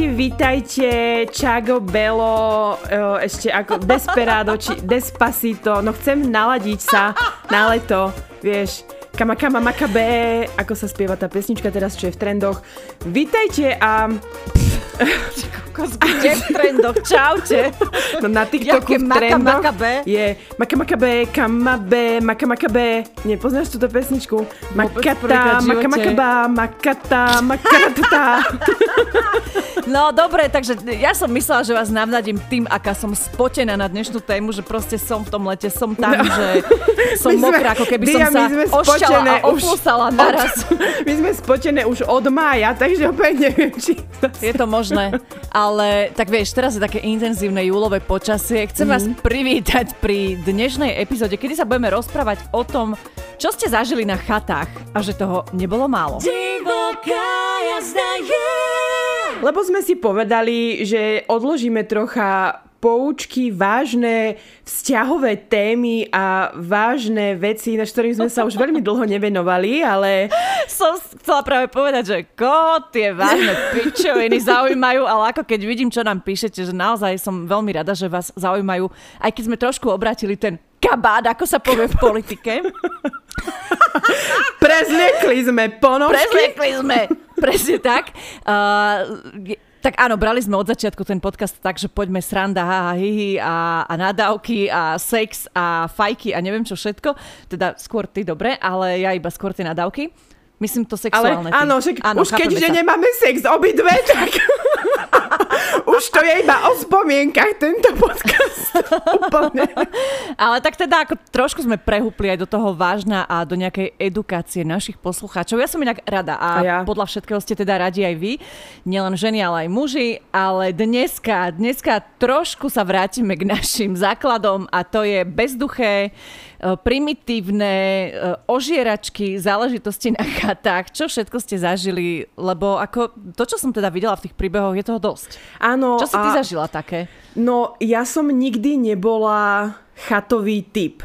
vítajte, Chago Bello, ešte ako Desperado, či Despacito, no chcem naladiť sa na leto, vieš, Kama Kama Makabe, ako sa spieva tá pesnička teraz, čo je v trendoch. Vítajte a... Kde v trendoch? Čaute. No na TikToku v trendoch je Makamakabe, Kamabe, Makamakabe. Nepoznáš túto pesničku? Makata, Makamakaba, Makata, Makata. No dobre, takže ja som myslela, že vás navnadím tým, aká som spotená na dnešnú tému, že proste som v tom lete, som tam, že som mokrá, ako keby som sa ošťala a oplusala naraz. My sme spotené už od mája, takže opäť neviem, či... Je to možné, ale tak vieš, teraz je také intenzívne júlové počasie. Chcem vás privítať pri dnešnej epizóde, kedy sa budeme rozprávať o tom, čo ste zažili na chatách a že toho nebolo málo. Divoká jazda je. Lebo sme si povedali, že odložíme trocha poučky, vážne vzťahové témy a vážne veci, na ktorým sme sa už veľmi dlho nevenovali, ale... Som chcela práve povedať, že koho tie vážne pičoviny zaujímajú, ale ako keď vidím, čo nám píšete, že naozaj som veľmi rada, že vás zaujímajú, aj keď sme trošku obratili ten kabát, ako sa povie v politike. Prezliekli sme ponožky. Presne tak. Tak áno, brali sme od začiatku ten podcast tak, že poďme sranda, haha, hihi a nadávky a sex a fajky a neviem čo všetko. Teda skôr ty dobre, ale ja iba skôr tie nadávky. Myslím to sexuálne. Ale áno, už keďže nemáme sex obidve, tak už to je iba o spomienkach tento podcast. Úplne. Ale tak teda ako trošku sme prehúpli aj do toho vážna a do nejakej edukácie našich poslucháčov. Ja som inak rada a ja. Podľa všetkého ste teda radi aj vy. Nielen ženy, ale aj muži. Ale dneska trošku sa vrátime k našim základom a to je bezduché, primitívne ožieračky, záležitosti na chatách. Čo všetko ste zažili? Lebo ako to, čo som teda videla v tých príbehoch, je toho dosť. Áno. Čo si ty zažila také? No, ja som nikdy nebola chatový typ.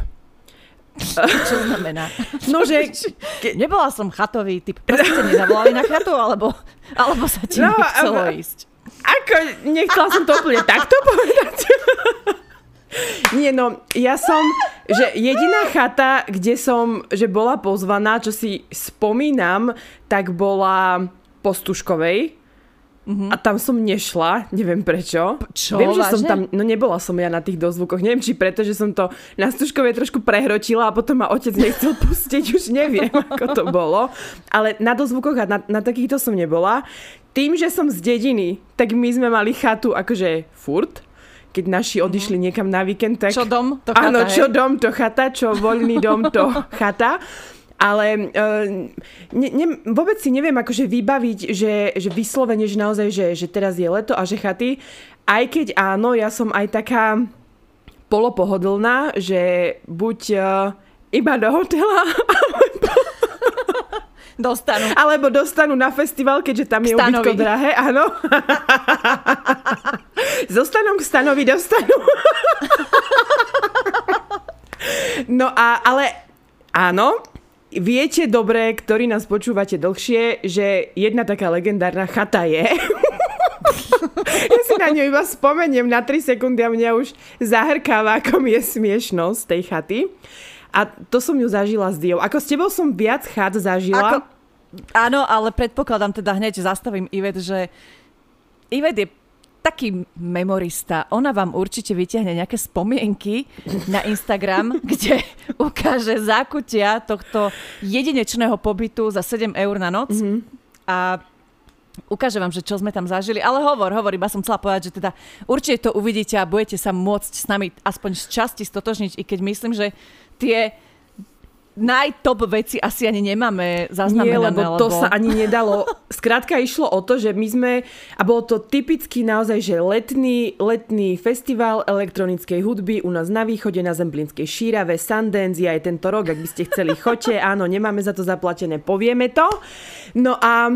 Čo znamená? No, že... Nebola som chatový typ. Proste ste nezavolali na chatu, alebo sa ti nechcelo ísť? Ako, nechcela som to úplne takto povedať. Nie, no, ja som, že jediná chata, kde som, že bola pozvaná, čo si spomínam, tak bola po Stužkovej. A tam som nešla, neviem prečo. Čo? Viem, že vážne? som tam, no nebola som ja na tých dozvukoch, neviem, či preto, že som to na Stužkovej trošku prehrotila a potom ma otec nechcel pustiť, už neviem, ako to bolo. Ale na dozvukoch a na takýchto som nebola. Tým, že som z dediny, tak my sme mali chatu akože furt. Keď naši odišli niekam na víkend, tak... Čo dom, to chata, áno, čo dom, to chata, čo voľný dom, to chata. Ale vôbec si neviem akože vybaviť, že vyslovene, že naozaj, že teraz je leto a že chaty. Aj keď áno, ja som aj taká polopohodlná, že buď iba do hotela, alebo dostanú na festival, keďže tam je ubytko drahé, áno. Zostanom k stanovi dostanú. No ale áno, viete dobre, ktorí nás počúvate dlhšie, že jedna taká legendárna chata je. Ja si na ňu iba spomeniem na 3 sekundy a mňa už zahrkáva, ako mi je smiešnosť tej chaty. A to som ju zažila s Diou. Ako s tebou som viac chat zažila. Áno, ale predpokladám teda hneď zastavím Ivet, že Ivet je taký memorista. Ona vám určite vyťahne nejaké spomienky na Instagram, kde ukáže zákutia tohto jedinečného pobytu za 7 eur na noc. A ukáže vám, že čo sme tam zažili. Ale hovor, iba som chcela povedať, že teda určite to uvidíte a budete sa môcť s nami aspoň z časti stotožniť, i keď myslím, že tie najtop veci asi ani nemáme zaznamenané. Nie, lebo to sa ani nedalo. Skrátka išlo o to, že my sme, a bolo to typicky naozaj, že letný festival elektronickej hudby u nás na východe, na Zemplínskej Šírave, Sundance, je aj tento rok, ak by ste chceli, choďte, áno, nemáme za to zaplatené, povieme to. No a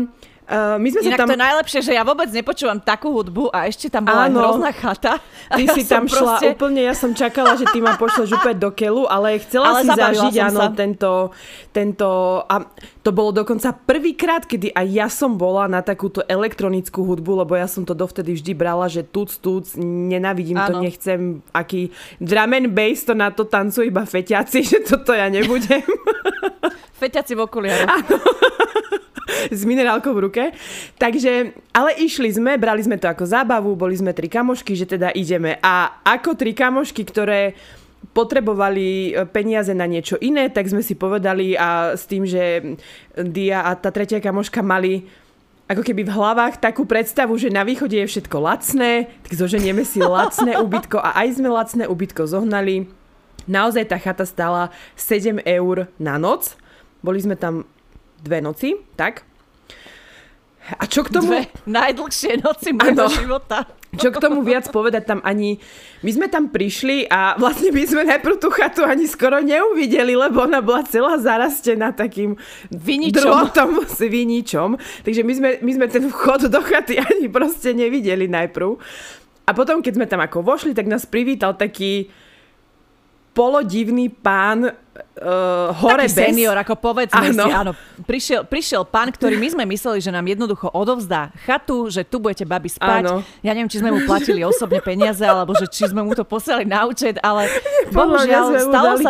My sme Inak sa tam... to je najlepšie, že ja vôbec nepočúvam takú hudbu a ešte tam bola aj hrozná chata. Ty si tam šla úplne, ja som čakala, že ty ma pošleš úplne do keľu, ale chcela si zažiť, áno, tento... A to bolo dokonca prvýkrát, kedy aj ja som bola na takúto elektronickú hudbu, lebo ja som to dovtedy vždy brala, že tuc, nenávidím to, nechcem, aký drum and bass, to na to tancujú iba feťaci, že toto ja nebudem. Feťaci v okuliare. S minerálkou v ruke. Takže, ale išli sme, brali sme to ako zábavu, boli sme 3 kamošky, že teda ideme. A ako 3 kamošky, ktoré potrebovali peniaze na niečo iné, tak sme si povedali a s tým, že Dia a tá 3. kamoška mali ako keby v hlavách takú predstavu, že na východe je všetko lacné, tak zoženieme si lacné ubytko a aj sme lacné ubytko zohnali. Naozaj tá chata stála 7 eur na noc. Boli sme tam 2 noci, tak? A čo k tomu... 2 najdlhšie noci môjho života. Čo k tomu viac povedať tam ani... My sme tam prišli a vlastne my sme najprv tú chatu ani skoro neuvideli, lebo ona bola celá zarastená takým drôtom s viničom. Takže my sme ten vchod do chaty ani proste nevideli najprv. A potom, keď sme tam ako vošli, tak nás privítal taký polodivný pán hore taký bez... senior, ako povedzme si, áno. Prišiel pán, ktorý my sme mysleli, že nám jednoducho odovzdá chatu, že tu budete babi spať. Áno. Ja neviem, či sme mu platili osobne peniaze, alebo že či sme mu to poslali na účet, ale bohužiaľ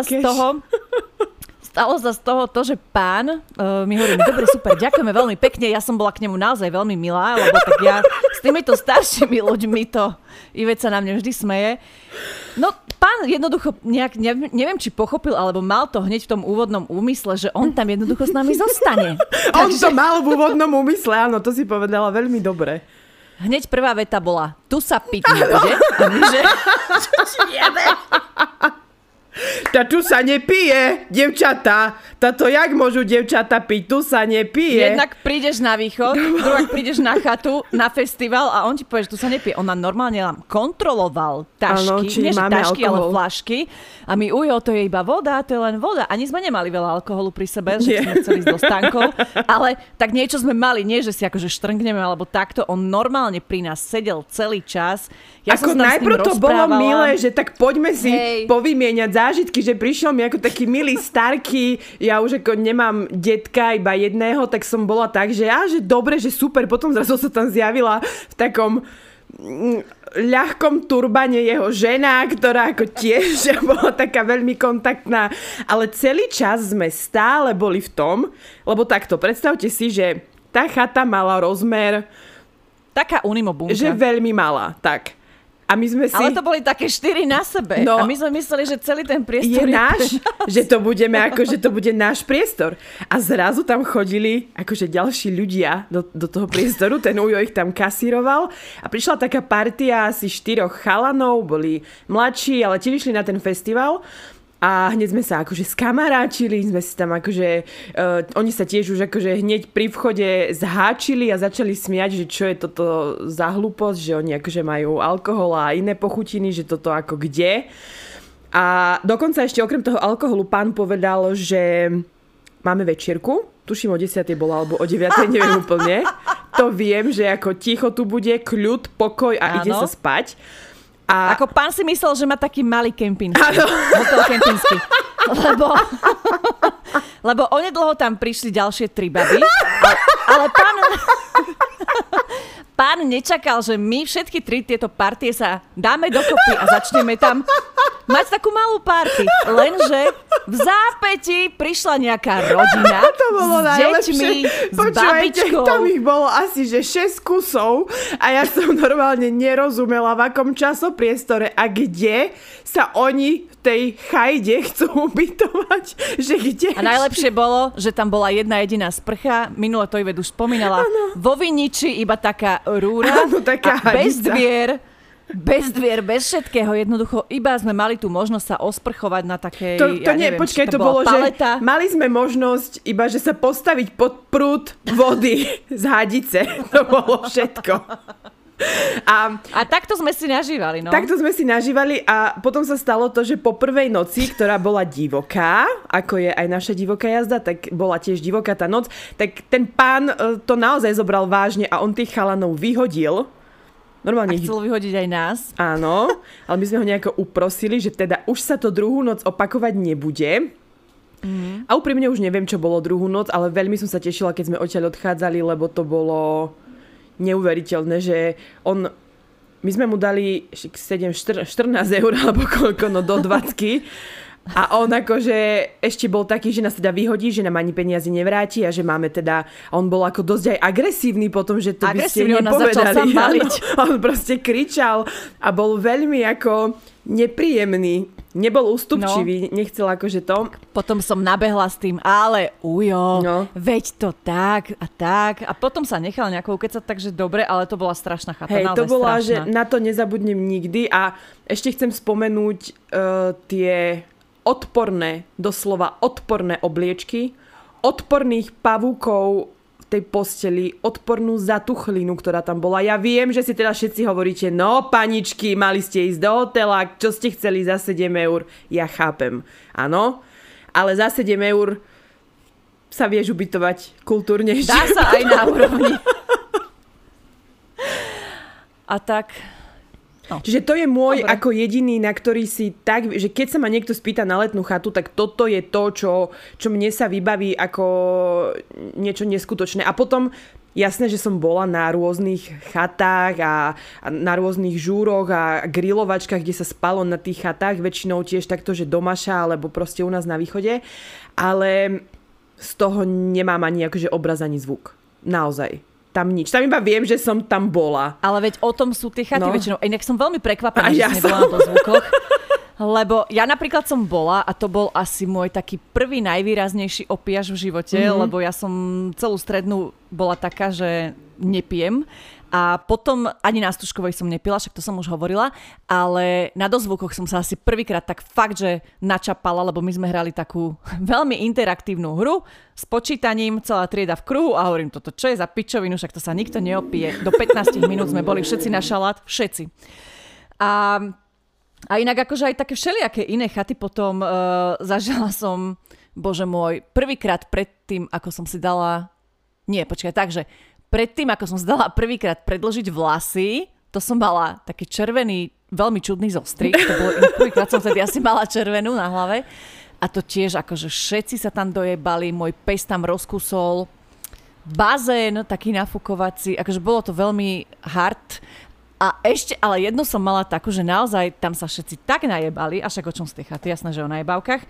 stalo sa z toho to, že pán mi hovorí, dobre, super, ďakujeme veľmi pekne, ja som bola k nemu naozaj veľmi milá, lebo tak ja s týmito staršími ľuďmi to Ivet sa na mne vždy smeje. No, pán jednoducho nejak, neviem, či pochopil, alebo mal to hneď v tom úvodnom úmysle, že on tam jednoducho s nami zostane. On to mal v úvodnom úmysle, áno, to si povedala veľmi dobre. Hneď prvá veta bola, tu sa piť nebude. A my, že... Čo ti jebe? Tá tu sa nepije, devčatá. Táto jak môžu devčatá piť? Tu sa nepije. Jednak prídeš na východ, druhak prídeš na chatu, na festival a on ti povie, že tu sa nepije. On nám normálne kontroloval tašky, nie že tašky, ale flašky. A my, to je iba voda, to je len voda. Ani sme nemali veľa alkoholu pri sebe, že sme chceli ísť do stánkov. Ale tak niečo sme mali, nie že si akože štrngneme alebo takto. On normálne pri nás sedel celý čas. Ja ako najprv to bolo milé, že tak poďme si povymieňať zážitky, že prišiel mi ako taký milý starky, ja už ako nemám detka, iba jedného, tak som bola tak, že že dobre, že super, potom zrazu sa tam zjavila v takom ľahkom turbane jeho žena, ktorá ako tiež bola taká veľmi kontaktná, ale celý čas sme stále boli v tom, lebo takto, predstavte si, že tá chata mala rozmer taká unimobunka. Že veľmi malá, tak. A my sme si... Ale to boli také 4 na sebe. No, a my sme mysleli, že celý ten priestor je náš, že to budeme že to bude náš priestor. A zrazu tam chodili akože ďalší ľudia do toho priestoru. Ten Ujo ich tam kasíroval. A prišla taká partia asi 4 chalanov, boli mladší, ale tiež išli na ten festival. A hneď sme sa akože skamaráčili, sme si tam akože, oni sa tiež už akože hneď pri vchode zháčili a začali smiať, že čo je toto za hlúposť, že oni akože majú alkohol a iné pochutiny, že toto ako kde. A dokonca ešte okrem toho alkoholu pán povedal, že máme večierku, tuším o 10. bola alebo o 9. neviem úplne. To viem, že ako ticho tu bude, kľud, pokoj a ide sa spať. A... Ako pán si myslel, že má taký malý kempinský. Hotel kempinský. Lebo onedlho tam prišli ďalšie 3 baby. Ale pán nečakal, že my všetky 3 tieto partie sa dáme dokopy a začneme tam mať takú malú party. Lenže v zápäti prišla nejaká rodina s deťmi, s babičkou. Tam ich bolo asi že 6 kusov a ja som normálne nerozumela, v akom časopriestore a kde sa oni v tej chajde chcú ubytovať. Že kde? A najlepšie bolo, že tam bola jedna jediná sprcha. Minule to Ivet už spomínala. Vo viniči iba taká rúra. Taká a bez dvier, bez všetkého, jednoducho iba sme mali tú možnosť sa osprchovať na takej, počkaj, to bolo, paleta. Že mali sme možnosť iba, že sa postaviť pod prúd vody z hadice. To bolo všetko. A takto sme si nažívali, no. Takto sme si nažívali a potom sa stalo to, že po prvej noci, ktorá bola divoká, ako je aj naša divoká jazda, tak bola tiež divoká tá noc, tak ten pán to naozaj zobral vážne a on tých chalanov vyhodil. Normálne a chcel vyhodiť aj nás. Áno, ale my sme ho nejako uprosili, že teda už sa to druhú noc opakovať nebude. A úprimne už neviem, čo bolo druhú noc, ale veľmi som sa tešila, keď sme odtiaľ odchádzali, lebo to bolo neuveriteľné, že my sme mu dali 14 eur alebo koľko, no do 20. A on akože ešte bol taký, že nás teda vyhodí, že nám ani peniaze nevráti a že máme teda, on bol ako dosť aj agresívny potom, že to by ste nepovedali. On proste kričal a bol veľmi ako nepríjemný. Nebol ústupčivý, nechcel akože to. Potom som nabehla s tým, ale veď to tak a tak. A potom sa nechal nejako ukecať, takže dobre, ale to bola strašná chata. Hej, to bola, strašná. Že na to nezabudnem nikdy a ešte chcem spomenúť tie doslova odporné obliečky, odporných pavúkov tej posteli, odpornú zatuchlinu, ktorá tam bola. Ja viem, že si teda všetci hovoríte, no paničky, mali ste ísť do hotela, čo ste chceli za 7 eur. Ja chápem, áno, ale za 7 eur sa vieš ubytovať kultúrnejšie. Dá sa aj na úrovni. A tak... No. Čiže to je môj ako jediný, na ktorý si tak, že keď sa ma niekto spýta na letnú chatu, tak toto je to, čo mne sa vybaví ako niečo neskutočné. A potom, jasné, že som bola na rôznych chatách a na rôznych žúroch a grilovačkách, kde sa spalo na tých chatách, väčšinou tiež takto, že domaša, alebo proste u nás na východe. Ale z toho nemám ani akože obraz, ani zvuk. Naozaj. Tam nič. Tam iba viem, že som tam bola. Ale veď o tom sú tie chaty väčšinou. Inak som veľmi prekvapená, že si nebola na dozvukoch. Lebo ja napríklad som bola a to bol asi môj taký prvý najvýraznejší opiaž v živote, lebo ja som celú strednú bola taká, že nepijem. A potom ani na Stužkovej som nepila, však to som už hovorila, ale na dozvukoch som sa asi prvýkrát tak fakt, že načapala, lebo my sme hrali takú veľmi interaktívnu hru s počítaním, celá trieda v kruhu a hovorím, toto čo je za pičovinu, však to sa nikto neopije. Do 15 minút sme boli všetci na šalát, všetci. A inak akože aj také všelijaké iné chaty potom zažila som, bože môj, prvýkrát predtým, ako som si dala... Nie, počkaj, takže... Predtým, ako som zdala prvýkrát predĺžiť vlasy, to som mala taký červený, veľmi čudný zostrik. To bolo prvýkrát som vtedy asi mala červenú na hlave. A to tiež akože všetci sa tam dojebali, môj pes tam rozkusol. Bazén taký nafukovací, akože bolo to veľmi hard. A ešte, ale jedno som mala takú, že naozaj tam sa všetci tak najebali, a však o čom z tej chaty, jasné, že o najebávkach,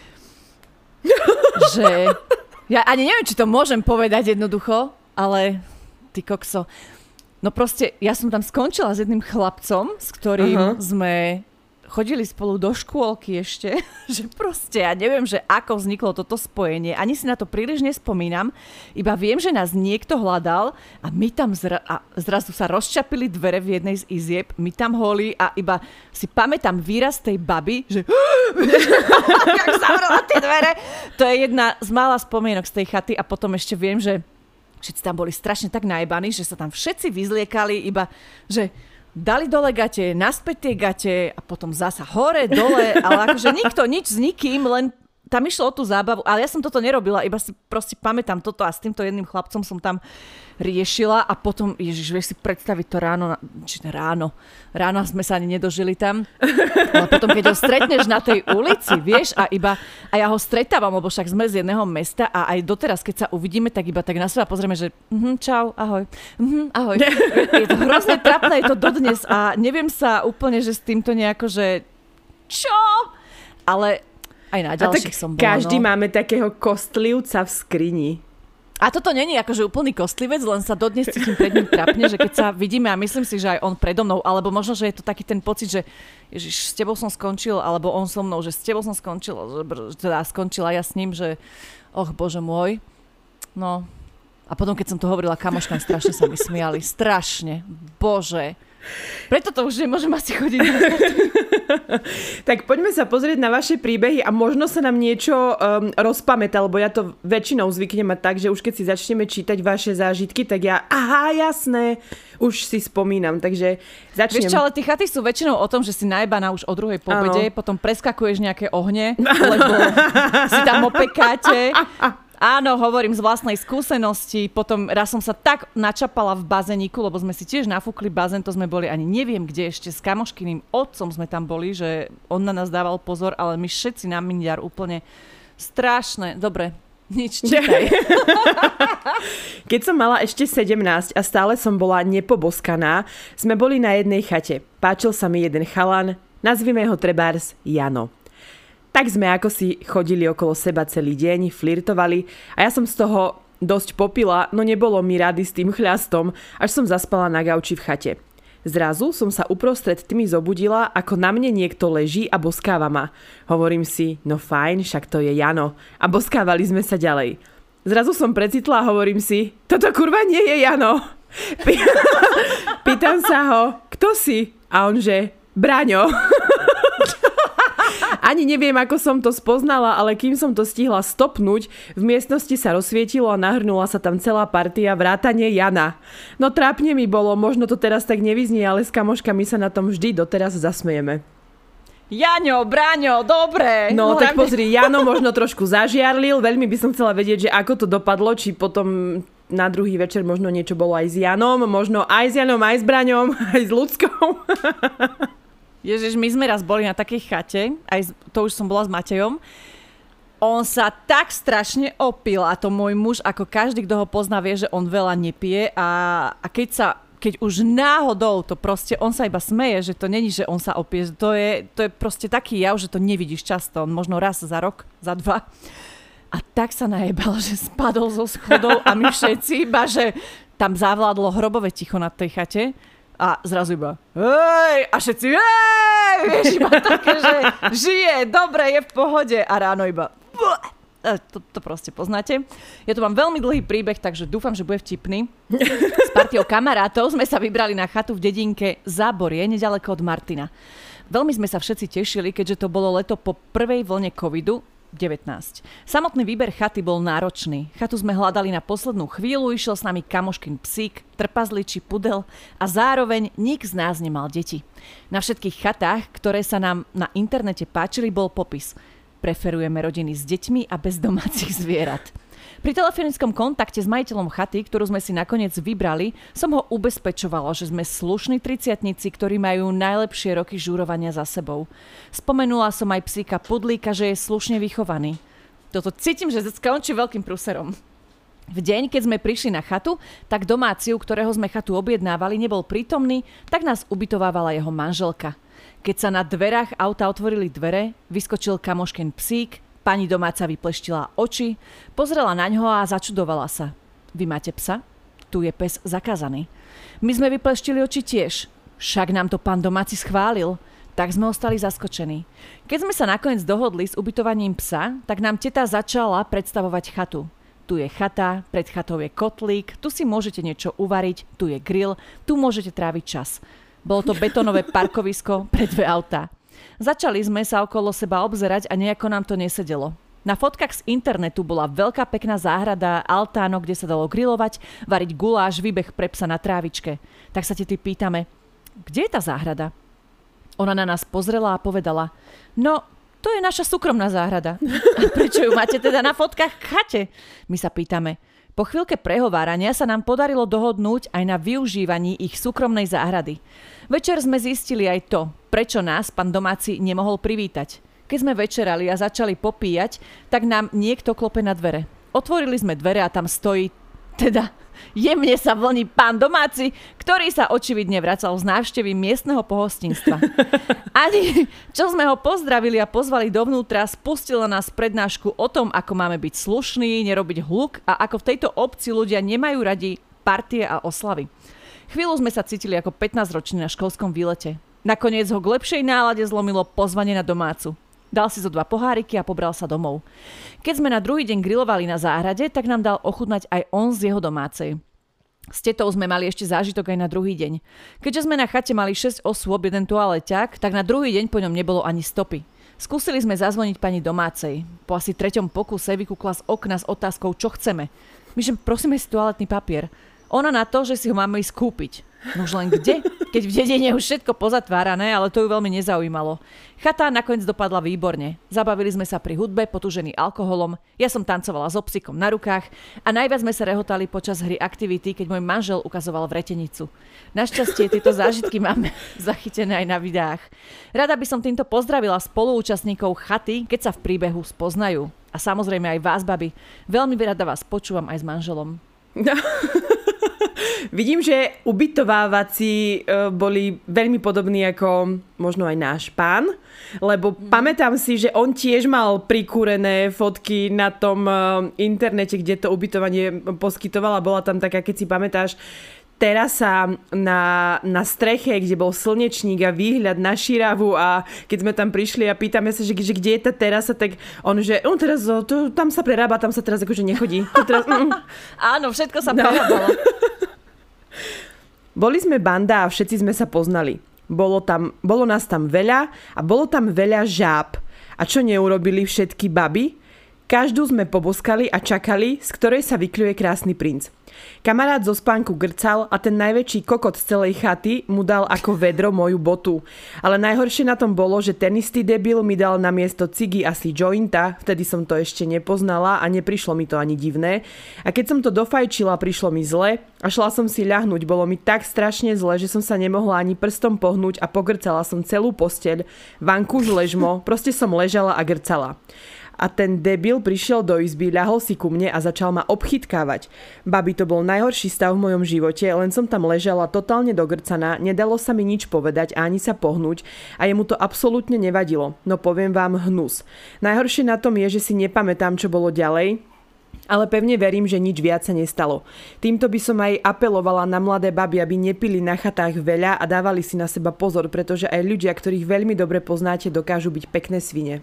že ja ani neviem, či to môžem povedať jednoducho, ale ty kokso. No proste, ja som tam skončila s jedným chlapcom, s ktorým sme chodili spolu do škôlky ešte, že proste ja neviem, že ako vzniklo toto spojenie. Ani si na to príliš nespomínam, iba viem, že nás niekto hľadal a my tam zrazu sa rozčapili dvere v jednej z izieb, my tam holí a iba si pamätám výraz tej baby, že jak zavrela tie dvere. To je jedna z mála spomienok z tej chaty a potom ešte viem, že všetci tam boli strašne tak najebaní, že sa tam všetci vyzliekali, iba, že dali dole gate, naspäť tie gate a potom zasa hore, dole, ale akože nikto, nič s nikým, len tam išlo o tú zábavu, ale ja som toto nerobila, iba si proste pamätám toto a s týmto jedným chlapcom som tam riešila a potom, ježiš, vieš si predstaviť to ráno sme sa ani nedožili tam, ale potom keď ho stretneš na tej ulici, vieš, a ja ho stretávam, lebo však sme z jedného mesta a aj doteraz, keď sa uvidíme, tak iba tak na seba pozrieme, že čau, ahoj, ahoj. Je to hrozne trápne, je to dodnes a neviem sa úplne, že s týmto nejako, že čo? Ale aj na ďalších som bola. Každý máme takého kostlivca v skrini. A toto není akože úplný kostlivec, len sa dodnes cítim pred ním trapne, že keď sa vidíme a myslím si, že aj on predo mnou, alebo možno, že je to taký ten pocit, že ježiš, s tebou som skončil, alebo on so mnou, že s tebou som skončil, teda skončila ja s ním, že bože môj. No a potom, keď som to hovorila kamoškám, strašne sa mi smiali. Strašne. Bože. Preto to už nemôžem asi chodiť. Tak poďme sa pozrieť na vaše príbehy a možno sa nám niečo rozpamätá, lebo ja to väčšinou zvyknem mať tak, že už keď si začneme čítať vaše zážitky, tak ja, jasné, už si spomínam, takže začnem. Vieš čo, ale tí chaty sú väčšinou o tom, že si najebaná už o druhej po obede, potom preskakuješ nejaké ohne, lebo si tam opekáte. Áno, hovorím z vlastnej skúsenosti. Potom raz som sa tak načapala v bazéniku, lebo sme si tiež nafúkli bazén, to sme boli ani neviem kde, ešte s kamoškyným otcom sme tam boli, že on na nás dával pozor, ale my všetci na miniar úplne strašné. Dobre, nič, čítaj. Keď som mala ešte 17 a stále som bola nepoboskaná, sme boli na jednej chate. Páčil sa mi jeden chalan, nazvime ho trebárs Jano. Tak sme ako si chodili okolo seba celý deň, flirtovali a ja som z toho dosť popila, no nebolo mi rady s tým chľastom, až som zaspala na gauči v chate. Zrazu som sa uprostred tmy zobudila, ako na mne niekto leží a boskáva ma. Hovorím si, no fajn, však to je Jano. A boskávali sme sa ďalej. Zrazu som precitla a hovorím si, toto kurva nie je Jano. Pýtam sa ho, kto si? A on že, Braňo. Ani neviem, ako som to spoznala, ale kým som to stihla stopnúť, v miestnosti sa rozsvietilo a nahrnula sa tam celá partia vrátane Jana. No trápne mi bolo, možno to teraz tak nevyznie, ale s kamoškami sa na tom vždy doteraz zasmejeme. Jaňo, Braňo, dobre. No tak pozri, Jano možno trošku zažiarlil, veľmi by som chcela vedieť, že ako to dopadlo, či potom na druhý večer možno niečo bolo aj s Janom, možno aj s Janom, aj s Braňom, aj s Ľudskou. Ježiš, my sme raz boli na takej chate, to už som bola s Matejom. On sa tak strašne opil a to môj muž, ako každý, kto ho pozná, vie, že on veľa nepije a keď už náhodou to proste, on sa iba smeje, že to není, že on sa opije, to je proste taký jav, že to nevidíš často, možno raz za rok, za 2. A tak sa najebal, že spadol zo schodov a my všetci iba, že tam zavládlo hrobové ticho na tej chate. A zrazu iba, hej, a všetci, hej, vieš, iba také, že žije, dobre, je v pohode. A ráno iba, to proste poznáte. Ja tu mám veľmi dlhý príbeh, takže dúfam, že bude vtipný. S partiou kamarátov sme sa vybrali na chatu v dedinke Záborie, nedaleko od Martina. Veľmi sme sa všetci tešili, keďže to bolo leto po prvej vlne COVID-19. Samotný výber chaty bol náročný. Chatu sme hľadali na poslednú chvíľu, išiel s nami kamoškin psík, trpazličí pudel a zároveň nik z nás nemal deti. Na všetkých chatách, ktoré sa nám na internete páčili, bol popis. Preferujeme rodiny s deťmi a bez domácich zvierat. Pri telefonickom kontakte s majiteľom chaty, ktorú sme si nakoniec vybrali, som ho ubezpečovala, že sme slušní tridsiatnici, ktorí majú najlepšie roky žúrovania za sebou. Spomenula som aj psíka Pudlíka, že je slušne vychovaný. Toto cítim, že skončí veľkým prúserom. V deň, keď sme prišli na chatu, tak domáci, u ktorého sme chatu objednávali, nebol prítomný, tak nás ubytovávala jeho manželka. Keď sa na dverách auta otvorili dvere, vyskočil kamošken psík, pani domáca vypleštila oči, pozrela na ňo a začudovala sa. Vy máte psa? Tu je pes zakázaný. My sme vypleštili oči tiež. Však nám to pán domáci schválil. Tak sme ostali zaskočení. Keď sme sa nakoniec dohodli s ubytovaním psa, tak nám teta začala predstavovať chatu. Tu je chata, pred chatou je kotlík, tu si môžete niečo uvariť, tu je grill, tu môžete tráviť čas. Bolo to betónové parkovisko pre 2 autá. Začali sme sa okolo seba obzerať a nejako nám to nesedelo. Na fotkách z internetu bola veľká pekná záhrada, altáno, kde sa dalo grilovať, variť guláš, výbeh pre psa na trávičke. Tak sa tety pýtame, kde je tá záhrada? Ona na nás pozrela a povedala, no, to je naša súkromná záhrada. A prečo ju máte teda na fotkách v chate? My sa pýtame. Po chvíľke prehovárania sa nám podarilo dohodnúť aj na využívaní ich súkromnej záhrady. Večer sme zistili aj to, prečo nás pán domáci nemohol privítať. Keď sme večerali a začali popíjať, tak nám niekto klope na dvere. Otvorili sme dvere a tam stojí, teda jemne sa vlní pán domáci, ktorý sa očividne vracal z návštevy miestneho pohostinstva. Ani čo sme ho pozdravili a pozvali dovnútra, spustila nás prednášku o tom, ako máme byť slušní, nerobiť hluk a ako v tejto obci ľudia nemajú radi partie a oslavy. Chvíľu sme sa cítili ako 15-roční na školskom výlete. Nakoniec ho k lepšej nálade zlomilo pozvanie na domácu. Dal si zo 2 poháriky a pobral sa domov. Keď sme na druhý deň grilovali na záhrade, tak nám dal ochutnať aj on z jeho domácej. S tetou sme mali ešte zážitok aj na druhý deň. Keďže sme na chate mali 6 osôb, jeden toaleťák, tak na druhý deň po ňom nebolo ani stopy. Skúsili sme zazvoniť pani domácej. Po asi 3. pokuse vykúkla z okna s otázkou, čo chceme. My že prosíme si toaletný papier. Ona na to, že si ho máme ísť kúpiť. No už len kde? Keď v dedine je už všetko pozatvárané, ale to ju veľmi nezaujímalo. Chata nakoniec dopadla výborne. Zabavili sme sa pri hudbe, potúžení alkoholom, ja som tancovala so psíkom na rukách a najviac sme sa rehotali počas hry Activity, keď môj manžel ukazoval vretenicu. Našťastie tieto zážitky máme zachytené aj na videách. Rada by som týmto pozdravila spoluúčastníkov chaty, keď sa v príbehu spoznajú. A samozrejme aj vás, babi. Veľmi rada vás počúvam aj s manželom. No. Vidím, že ubytovávací boli veľmi podobní ako možno aj náš pán, lebo pamätám si, že on tiež mal prikúrené fotky na tom internete, kde to ubytovanie poskytovala. Bola tam taká, keď si pamätáš, terasa na streche, kde bol slnečník a výhľad na Širavu a keď sme tam prišli a pýtame sa, že kde je tá terasa, tak on, že teraz tam sa prerába, tam sa teraz akože nechodí. Áno, všetko sa prerábalo. Boli sme banda a všetci sme sa poznali. Bolo nás tam veľa a bolo tam veľa žáb. A čo neurobili všetky baby? Každú sme poboskali a čakali, z ktorej sa vykľuje krásny princ. Kamarát zo spánku grcal a ten najväčší kokot z celej chaty mu dal ako vedro moju botu. Ale najhoršie na tom bolo, že ten istý debil mi dal na miesto cigy asi jointa, vtedy som to ešte nepoznala a neprišlo mi to ani divné. A keď som to dofajčila, prišlo mi zle a šla som si ľahnúť. Bolo mi tak strašne zle, že som sa nemohla ani prstom pohnúť a pogrcala som celú posteľ, vankúš ležmo, proste som ležala a grcala. A ten debil prišiel do izby, ľahol si ku mne a začal ma obchytkávať. Babi, to bol najhorší stav v mojom živote, len som tam ležala totálne dogrcaná, nedalo sa mi nič povedať a ani sa pohnúť a jemu to absolútne nevadilo. No poviem vám hnus. Najhoršie na tom je, že si nepamätám, čo bolo ďalej, ale pevne verím, že nič viac sa nestalo. Týmto by som aj apelovala na mladé baby, aby nepili na chatách veľa a dávali si na seba pozor, pretože aj ľudia, ktorých veľmi dobre poznáte, dokážu byť pekné svine.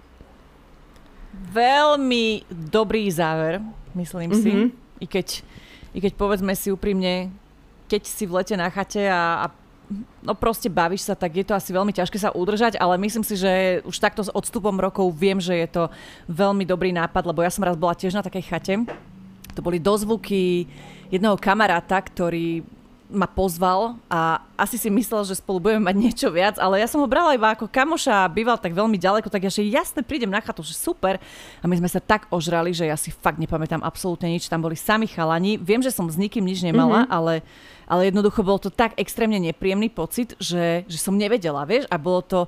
Veľmi dobrý záver, myslím si. I keď povedzme si úprimne, keď si v lete na chate a no proste bavíš sa, tak je to asi veľmi ťažké sa udržať, ale myslím si, že už takto s odstupom rokov viem, že je to veľmi dobrý nápad, lebo ja som raz bola tiež na takej chate. To boli dozvuky jedného kamaráta, ktorý ma pozval a asi si myslel, že spolu budeme mať niečo viac, ale ja som ho brala iba ako kamoša a býval tak veľmi ďaleko, tak ja že jasne prídem na chatu, že super. A my sme sa tak ožrali, že ja si fakt nepamätám absolútne nič. Tam boli sami chalani. Viem, že som s nikým nič nemala, ale jednoducho bol to tak extrémne nepríjemný pocit, že som nevedela, vieš, a bolo to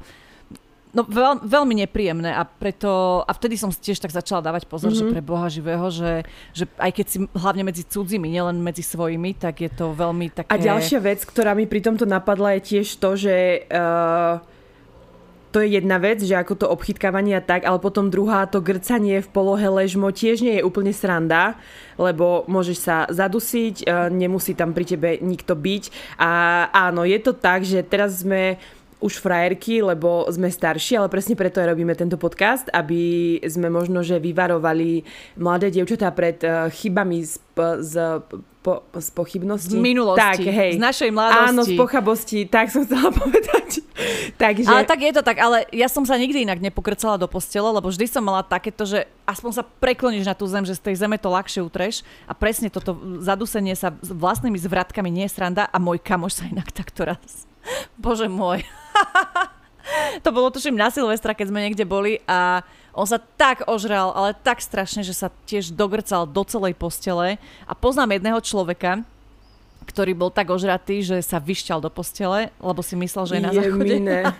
veľmi nepríjemné a vtedy som tiež tak začala dávať pozor, že pre Boha živého, že aj keď si hlavne medzi cudzími, nielen medzi svojimi, tak je to veľmi také... A ďalšia vec, ktorá mi pri tomto napadla, je tiež to, že to je jedna vec, že ako to obchytkávanie a tak, ale potom druhá, to grcanie v polohe ležmo tiež nie je úplne sranda, lebo môžeš sa zadusiť, nemusí tam pri tebe nikto byť a áno, je to tak, že teraz sme už frajerky, lebo sme starší, ale presne preto aj robíme tento podcast, aby sme možno, že vyvarovali mladé dievčatá pred chybami z pochybnosti. Z minulosti. Tak, hej. Z našej mladosti. Áno, z pochabosti, tak som chcela povedať. Takže... Ale tak je to tak, ale ja som sa nikdy inak nepokrcala do postele, lebo vždy som mala takéto, že aspoň sa prekloníš na tú zem, že z tej zeme to ľahšie utreš a presne toto zadusenie sa vlastnými zvratkami nie je sranda a môj kamoš sa inak takto raz. Bože môj. To bolo tuším na Silvestra, keď sme niekde boli a on sa tak ožral, ale tak strašne, že sa tiež dogrcal do celej postele a poznám jedného človeka, ktorý bol tak ožratý, že sa vyšťal do postele, lebo si myslel, že je na záchode.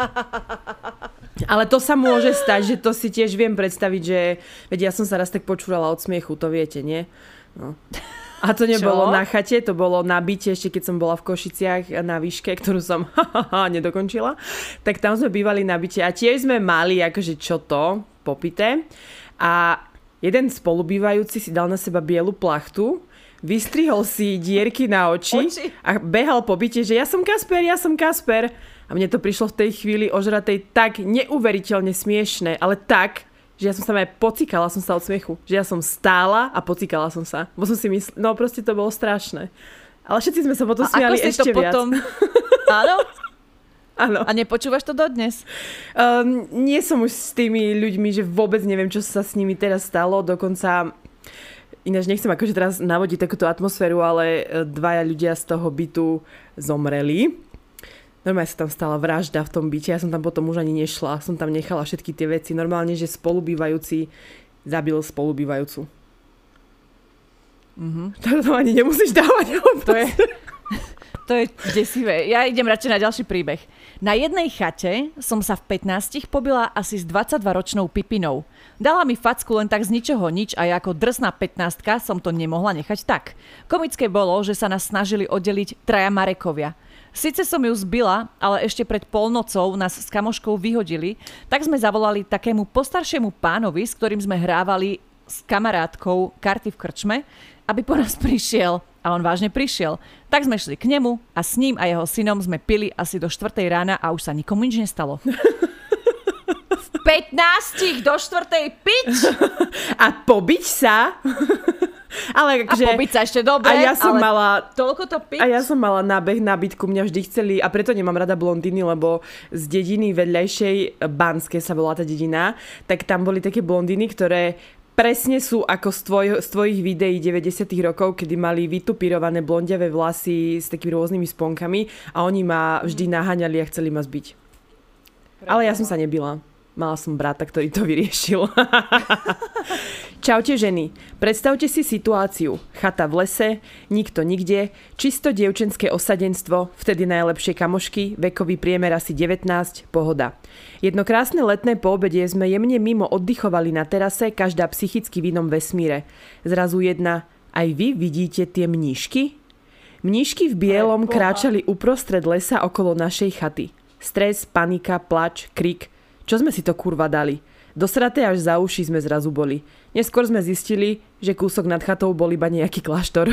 Ale to sa môže stať, že to si tiež viem predstaviť, že veď ja som sa raz tak počúrala od smiechu, to viete, nie? No. A to nebolo na chate, to bolo na byte, ešte keď som bola v Košiciach na výške, ktorú som nedokončila. Tak tam sme bývali na byte a tiež sme mali akože čo to, popité. A jeden spolubývajúci si dal na seba bielu plachtu, vystrihol si dierky na oči a behal po byte, že ja som Kasper. A mne to prišlo v tej chvíli ožratej tak neuveriteľne smiešné, ale tak, že ja som sa aj pocikala som sa od smiechu. Že ja som stála a pocikala som sa. Bo som si no proste to bolo strašné. Ale všetci sme sa potom A smiali ako si ešte to viac. potom... Áno? Áno. A nepočúvaš to dodnes? Nie som už s tými ľuďmi, že vôbec neviem, čo sa s nimi teraz stalo. Dokonca, ináč nechcem akože teraz navodiť takúto atmosféru, ale 2 ľudia z toho bytu zomreli. Normálne sa tam stala vražda v tom byte. Ja som tam potom už ani nešla. Som tam nechala všetky tie veci. Normálne, že spolubývajúci zabil spolubývajúcu. To ani nemusíš dávať. To je desivé. Ja idem radšej na ďalší príbeh. Na jednej chate som sa v 15 pobila asi s 22-ročnou Pipinou. Dala mi facku len tak z ničoho nič a ja ako drsná 15-ka som to nemohla nechať tak. Komické bolo, že sa nás snažili oddeliť 3 Marekovia. Sice som ju zbila, ale ešte pred polnocou nás s kamoškou vyhodili, tak sme zavolali takému postaršiemu pánovi, s ktorým sme hrávali s kamarátkou karty v krčme, aby po nás prišiel. A on vážne prišiel. Tak sme šli k nemu a s ním a jeho synom sme pili asi do 4 rána a už sa nikomu nič nestalo. V 15 do 4 pič? A pobiť sa? Ale akože, a pobiť sa ešte dobre, a ja som ale mala, toľko to pič? A ja som mala nábeh na bytku, mňa vždy chceli, a preto nemám rada blondíny, lebo z dediny vedľajšej Banskej sa volá tá dedina, tak tam boli také blondíny, ktoré presne sú ako z tvojich videí 90 rokov, kedy mali vytupírované blondiavé vlasy s takými rôznymi sponkami a oni ma vždy naháňali a chceli ma zbiť. Ale ja som sa nebila. Mala som brata, ktorý to vyriešil. Čaute ženy. Predstavte si situáciu. Chata v lese, nikto nikde, čisto dievčenské osadenstvo, vtedy najlepšie kamošky, vekový priemer asi 19, pohoda. Jedno krásne letné poobede sme jemne mimo oddychovali na terase, každá psychicky v inom vesmíre. Zrazu jedna, aj vy vidíte tie mníšky? Mníšky v bielom kráčali uprostred lesa okolo našej chaty. Stres, panika, plač, krik. Čo sme si to kurva dali? Dosraté až za uši sme zrazu boli. Neskôr sme zistili, že kúsok nad chatou bol iba nejaký kláštor.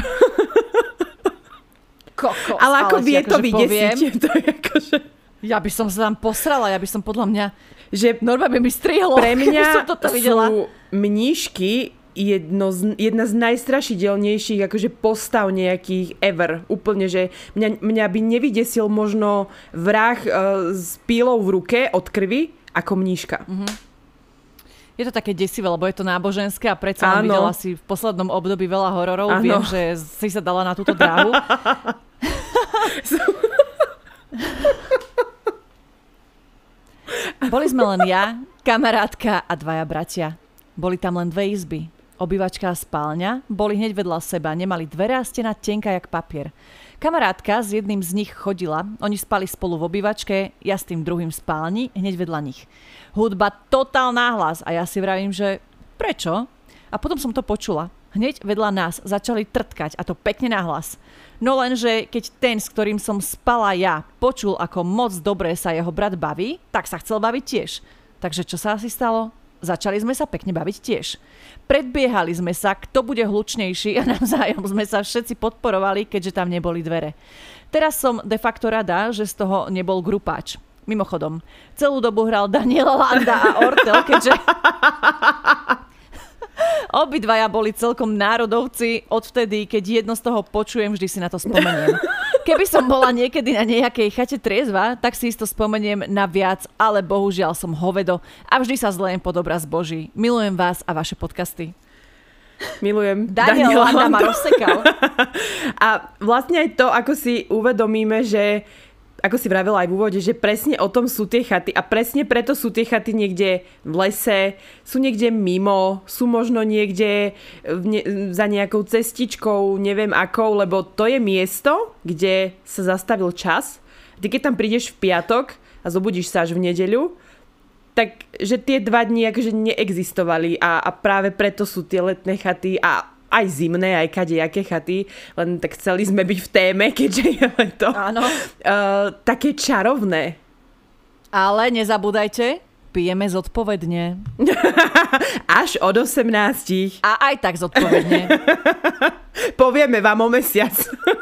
Kokos, ale ako vie to akože vydesiť. To je akože... Ja by som sa tam posrala, ja by som podľa mňa, že normálne by mi strihlo, pre mňa som toto videla. Sú mníšky jedna z najstrašidelnejších akože postav nejakých ever. Úplne, že mňa by nevydesil možno vrah s pílou v ruke od krvi ako mníška. Je to také desivé, lebo je to náboženské a predsa len videla si v poslednom období veľa hororov. Áno. Viem, že si sa dala na túto dráhu. Boli sme len ja, kamarátka a 2 bratia. Boli tam len 2 izby. Obývačka a spálňa boli hneď vedľa seba, nemali dvere a stena tenká jak papier. Kamarátka s jedným z nich chodila, oni spali spolu v obývačke, ja s tým druhým v spálni, hneď vedľa nich. Hudba totál náhlas a ja si vravím, že prečo? A potom som to počula. Hneď vedľa nás začali trtkať a to pekne nahlas. No lenže keď ten, s ktorým som spala ja, počul, ako moc dobre sa jeho brat baví, tak sa chcel baviť tiež. Takže čo sa asi stalo? Začali sme sa pekne baviť tiež. Predbiehali sme sa, kto bude hlučnejší a navzájom sme sa všetci podporovali, keďže tam neboli dvere. Teraz som de facto rada, že z toho nebol grupáč. Mimochodom, celú dobu hral Daniel Landa a Ortel, keďže obidvaja boli celkom národovci. Odvtedy, keď jedno z toho počujem, vždy si na to spomeniem. Keby som bola niekedy na nejakej chate triezva, tak si isto spomeniem na viac, ale bohužiaľ som hovedo a vždy sa zlejem pod obraz Boží. Milujem vás a vaše podcasty. Milujem Daniel Landa ma rozsekal. A vlastne aj to, ako si uvedomíme, že ako si vravela aj v úvode, že presne o tom sú tie chaty a presne preto sú tie chaty niekde v lese, sú niekde mimo, sú možno niekde za nejakou cestičkou, neviem akou, lebo to je miesto, kde sa zastavil čas. Ty keď tam prídeš v piatok a zobudíš sa až v nedeľu, tak že tie 2 dni akože neexistovali a práve preto sú tie letné chaty a aj zimné, aj kadejaké chaty, len tak chceli sme byť v téme, keďže je leto. Áno. Také čarovné. Ale nezabúdajte, pijeme zodpovedne. Až od 18. A aj tak zodpovedne. Povieme vám o mesiac.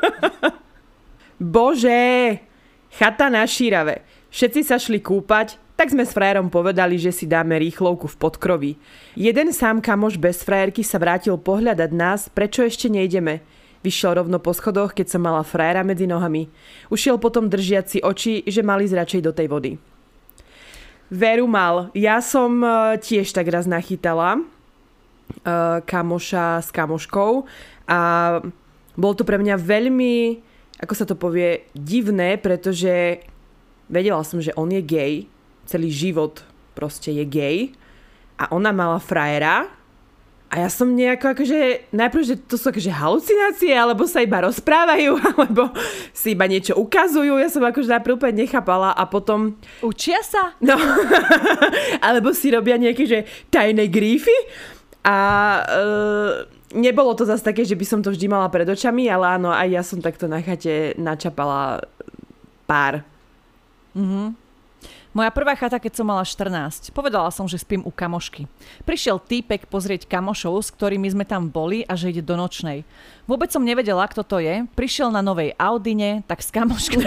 Bože, chata na Šírave. Všetci sa šli kúpať, tak sme s frajerom povedali, že si dáme rýchlovku v podkroví. Jeden sám kamoš bez frajerky sa vrátil pohľadať nás, prečo ešte nejdeme. Vyšiel rovno po schodoch, keď som mala frajera medzi nohami. Ušiel potom držiaci oči, že mali ísť radšej do tej vody. Veru mal. Ja som tiež tak raz nachytala kamoša s kamoškou a bolo to pre mňa veľmi, ako sa to povie, divné, pretože vedela som, že on je gay, celý život proste je gay a ona mala frajera. A ja som nejako akože, najprv, že to sú akože halucinácie, alebo sa iba rozprávajú, alebo si iba niečo ukazujú. Ja som akože najprv úplne nechápala a potom... Učia sa? No, alebo si robia nejaké, že tajné grífy. A nebolo to zase také, že by som to vždy mala pred očami, ale áno, aj ja som takto na chate načapala pár. Moja prvá chata, keď som mala 14, povedala som, že spím u kamošky. Prišiel týpek pozrieť kamošov, s ktorými sme tam boli a že ide do nočnej. Vôbec som nevedela, kto to je. Prišiel na novej Audine, tak s kamoškou...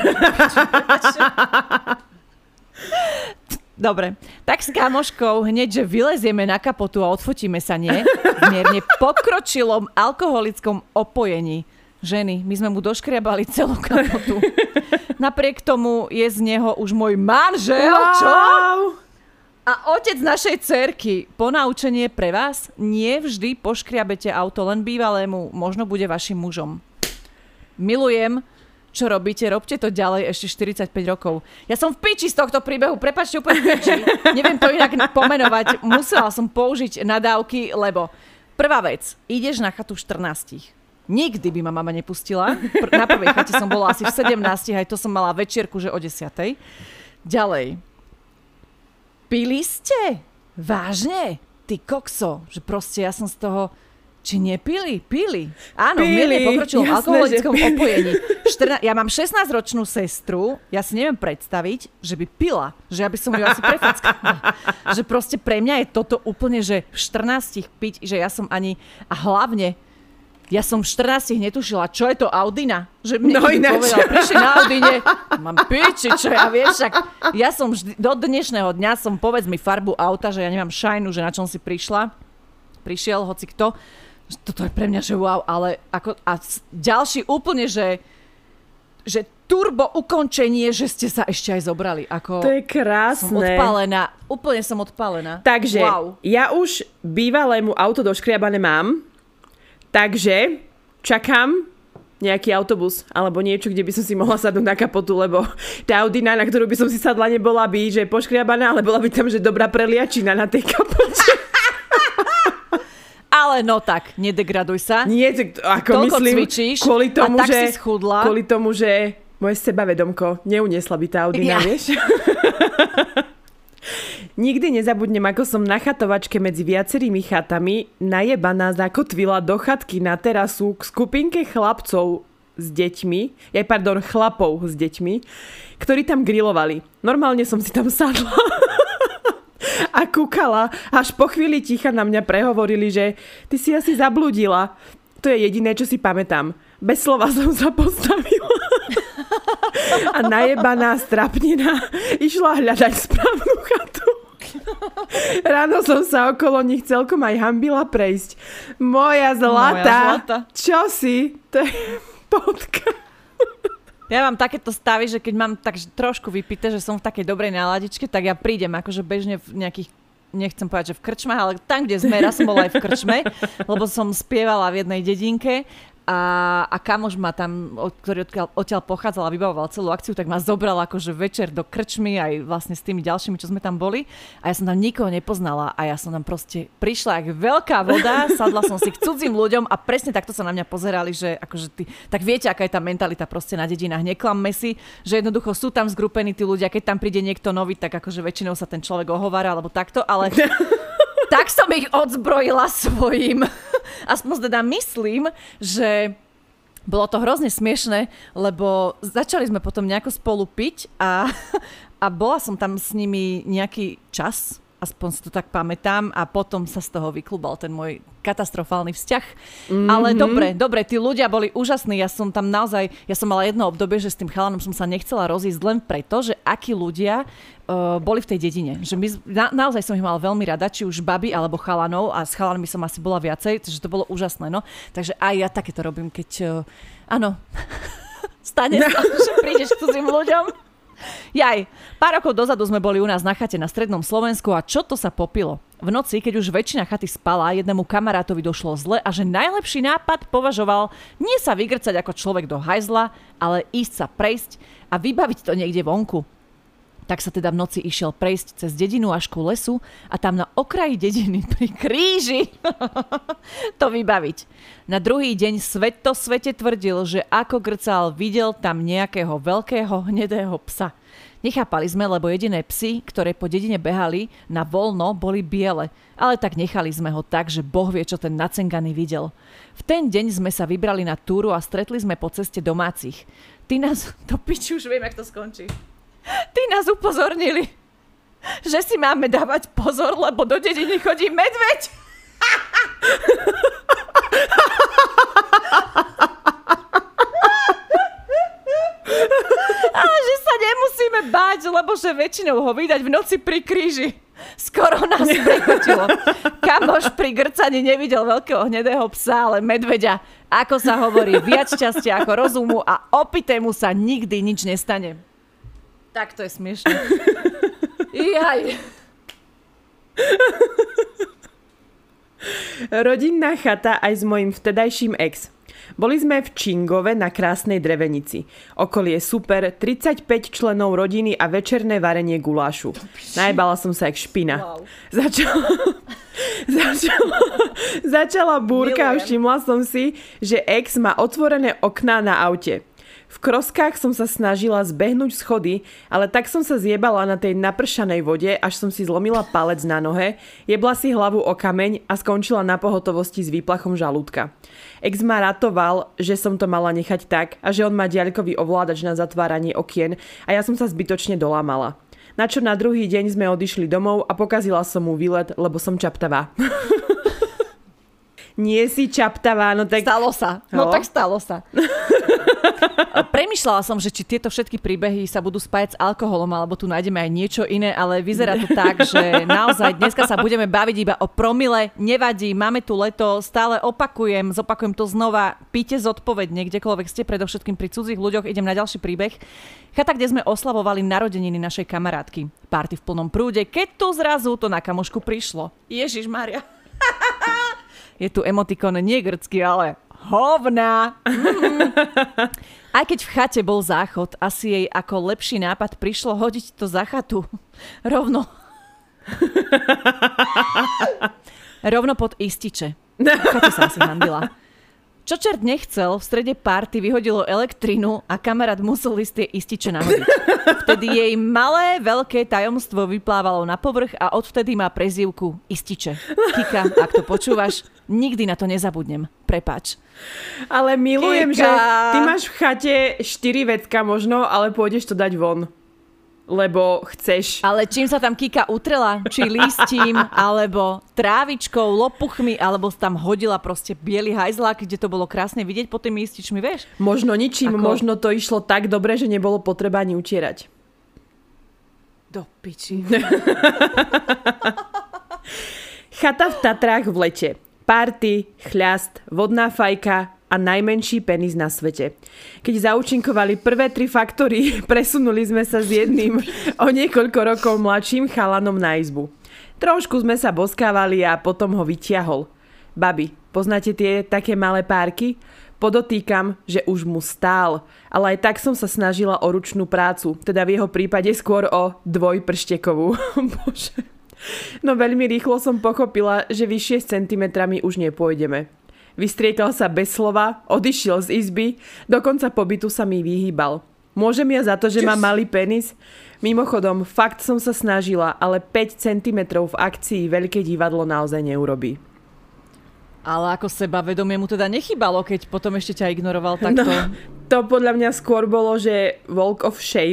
Dobre, tak s kamoškou hneď, že vylezieme na kapotu a odfotíme sa, nie? V mierne pokročilom alkoholickom opojení. Ženy, my sme mu doškriabali celú kapotu. Napriek tomu je z neho už môj manžel, čo? A otec našej dcerky. Ponaučenie pre vás? Nie vždy poškriabete auto len bývalému, možno bude vašim mužom. Milujem, čo robíte, robte to ďalej ešte 45 rokov. Ja som v piči z tohto príbehu, prepáčte, úplne v piči. Neviem to inak pomenovať. Musela som použiť nadávky, lebo prvá vec, ideš na chatu 14. Nikdy by ma mama nepustila. Na prvej chate som bola asi v 17, aj to som mala večierku, že o 10. Ďalej. Pili ste? Vážne? Ty kokso, že proste ja som z toho... Či nepili? Pili. Áno, mierne pokročilom alkoholickom opojení. Ja mám 16-ročnú sestru, ja si neviem predstaviť, že by pila. Že ja by som ju asi prefackala. Že proste pre mňa je toto úplne, že v 14 piť, že ja som ani... A hlavne, ja som v 14 netušila, čo je to Audina. Že mne povedal, prišli na Audine, mám piči, čo ja vieš, však ja som vždy, do dnešného dňa som, povedz mi farbu auta, že ja nemám šajnu, že na čom si prišiel, hoci kto. Toto je pre mňa, že wow, ale ako, a ďalší úplne, že turbo ukončenie, že ste sa ešte aj zobrali. Ako, to je krásne. Som odpálená, úplne som odpálená. Takže wow. Ja už bývalému auto doškriabané mám, takže čakám nejaký autobus alebo niečo, kde by som si mohla sadnúť na kapotu, lebo tá Audina, na ktorú by som si sadla, nebola by, že poškriabaná, ale bola by tam, že dobrá preliačina na tej kapote. Ale no tak, nedegraduj sa. Nie, ako toľko myslím, cvičíš kvôli tomu, a tak si schudla. Kvôli tomu, že moje sebavedomko neuniesla by tá Audina, vieš? Nikdy nezabudnem, ako som na chatovačke medzi viacerými chatami najebaná zakotvila do chatky na terasu k skupinke chlapcov s deťmi, chlapov s deťmi, ktorí tam grilovali. Normálne som si tam sadla a kúkala, až po chvíli ticha na mňa prehovorili, že ty si asi zablúdila. To je jediné, čo si pamätám. Bez slova som sa postavila a najebaná strapnina išla hľadať správnu chatu. Ráno som sa okolo nich celkom aj hanbila prejsť. Moja zlata. Čo si? To je potka. Ja mám takéto stavy, že keď mám tak trošku vypité, že som v takej dobrej náladičke, tak ja prídem akože bežne v nejakých, nechcem povedať, že v krčmách, ale tam, kde sme, raz som bola aj v krčme, lebo som spievala v jednej dedinke a kamoš ma tam, ktorý odtiaľ pochádzal a vybavoval celú akciu, tak ma zobral akože večer do krčmy aj vlastne s tými ďalšími, čo sme tam boli a ja som tam nikoho nepoznala a ja som tam proste prišla jak veľká voda, sadla som si k cudzím ľuďom a presne takto sa na mňa pozerali, že akože tak viete, aká je tá mentalita proste na dedinách, neklamme si, že jednoducho sú tam zgrupení tí ľudia, keď tam príde niekto nový, tak akože väčšinou sa ten človek ohovára alebo takto, ale tak som ich odzbrojila svojím. Aspoň teda myslím, že bolo to hrozne smiešné, lebo začali sme potom nejako spolu piť a bola som tam s nimi nejaký čas a aspoň si to tak pamätám, a potom sa z toho vyklubal ten môj katastrofálny vzťah. Ale dobre, tí ľudia boli úžasní, ja som mala jedno obdobie, že s tým chalanom som sa nechcela rozísť len preto, že akí ľudia boli v tej dedine. Že naozaj som ich mala veľmi rada, či už baby alebo chalanov, a s chalanmi som asi bola viacej, takže to bolo úžasné, no. Takže aj ja takéto robím, keď áno, stane sa, že prídeš k cudzým ľuďom. Jaj, pár rokov dozadu sme boli u nás na chate na strednom Slovensku a čo to sa popilo. V noci, keď už väčšina chaty spala, jednému kamarátovi došlo zle a že najlepší nápad považoval nie sa vygrcať ako človek do hajzla, ale ísť sa prejsť a vybaviť to niekde vonku. Tak sa teda v noci išiel prejsť cez dedinu až ku lesu a tam na okraji dediny pri kríži to vybaviť. Na druhý deň svete tvrdil, že ako grcal, videl tam nejakého veľkého hnedého psa. Nechápali sme, lebo jediné psy, ktoré po dedine behali na voľno, boli biele. Ale tak nechali sme ho tak, že Boh vie, čo ten nacenganý videl. V ten deň sme sa vybrali na túru a stretli sme po ceste domácich. Ty nás, to piči, už viem, jak to skončí. Tí nás upozornili, že si máme dávať pozor, lebo do dediny chodí medveď. Ale že sa nemusíme báť, lebo že väčšinou ho vydať v noci pri kríži. Skoro nás prekotilo. Kamoš pri grcaní nevidel veľkého hnedého psa, ale medveďa. Ako sa hovorí, viac šťastia ako rozumu a opitému sa nikdy nič nestane. Tak to je smiešné. Jaj. Rodinná chata aj s mojím vtedajším ex. Boli sme v Čingove na krásnej drevenici. Okolie super, 35 členov rodiny a večerné varenie gulášu. Najbala som sa jak špina. Wow. Začala búrka a všimla som si, že ex má otvorené okná na aute. V kroskách som sa snažila zbehnúť schody, ale tak som sa zjebala na tej napršanej vode, až som si zlomila palec na nohe, jebla si hlavu o kameň a skončila na pohotovosti s výplachom žalúdka. Ex ma ratoval, že som to mala nechať tak a že on má diaľkový ovládač na zatváranie okien a ja som sa zbytočne dolámala. Na čo na druhý deň sme odišli domov a pokazila som mu výlet, lebo som čaptavá. Nie si čaptavá, no tak... Stalo sa. No tak stalo sa. Premýšľala som, že či tieto všetky príbehy sa budú spájať s alkoholom, alebo tu nájdeme aj niečo iné, ale vyzerá to tak, že naozaj dneska sa budeme baviť iba o promile. Nevadí, máme tu leto, stále zopakujem to znova. Píte zodpovedne, kdekoľvek ste, predovšetkým pri cudzích ľuďoch. Idem na ďalší príbeh. Chata, kde sme oslavovali narodeniny našej kamarátky. Party v plnom prúde, keď tu zrazu to na kamošku prišlo. Ježišmária. Je tu emotikon nie grcký, ale hovna. Aj keď v chate bol záchod, asi jej ako lepší nápad prišlo hodiť to za chatu. Rovno pod ističe. Chate sa asi handila. Čo čert nechcel, v strede party vyhodilo elektrinu a kamarát musel ísť tie ističe nahodiť. Vtedy jej malé, veľké tajomstvo vyplávalo na povrch a odvtedy má prezývku Ističe. Kika, ak to počúvaš, nikdy na to nezabudnem. Prepáč. Ale milujem, Kika. že ty máš v chate 4 vecka možno, ale pôjdeš to dať von. Lebo chceš. Ale čím sa tam Kika utrela? Či listím, alebo trávičkou, lopuchmi, alebo tam hodila proste biely hajzlák, kde to bolo krásne vidieť pod tými ističmi, vieš? Možno ničím, možno to išlo tak dobre, že nebolo potreba ani utierať. Do piči. Chata v Tatrách v lete. Party, chľast, vodná fajka a najmenší penis na svete. Keď zaúčinkovali prvé 3 faktory, presunuli sme sa s jedným o niekoľko rokov mladším chalanom na izbu. Trošku sme sa boskávali a potom ho vytiahol. Babi, poznáte tie také malé párky? Podotýkam, že už mu stál, ale aj tak som sa snažila o ručnú prácu, teda v jeho prípade skôr o dvojprštekovú. Bože. No veľmi rýchlo som pochopila, že vyššie s centimetrami už nepôjdeme. Vystriekal sa bez slova, odišiel z izby, dokonca pobytu sa mi vyhýbal. Môžem ja za to, že mám malý penis? Mimochodom, fakt som sa snažila, ale 5 cm v akcii veľké divadlo naozaj neurobí. Ale ako sebavedomie mu teda nechybalo, keď potom ešte ťa ignoroval takto? No, to podľa mňa skôr bolo, že walk of shame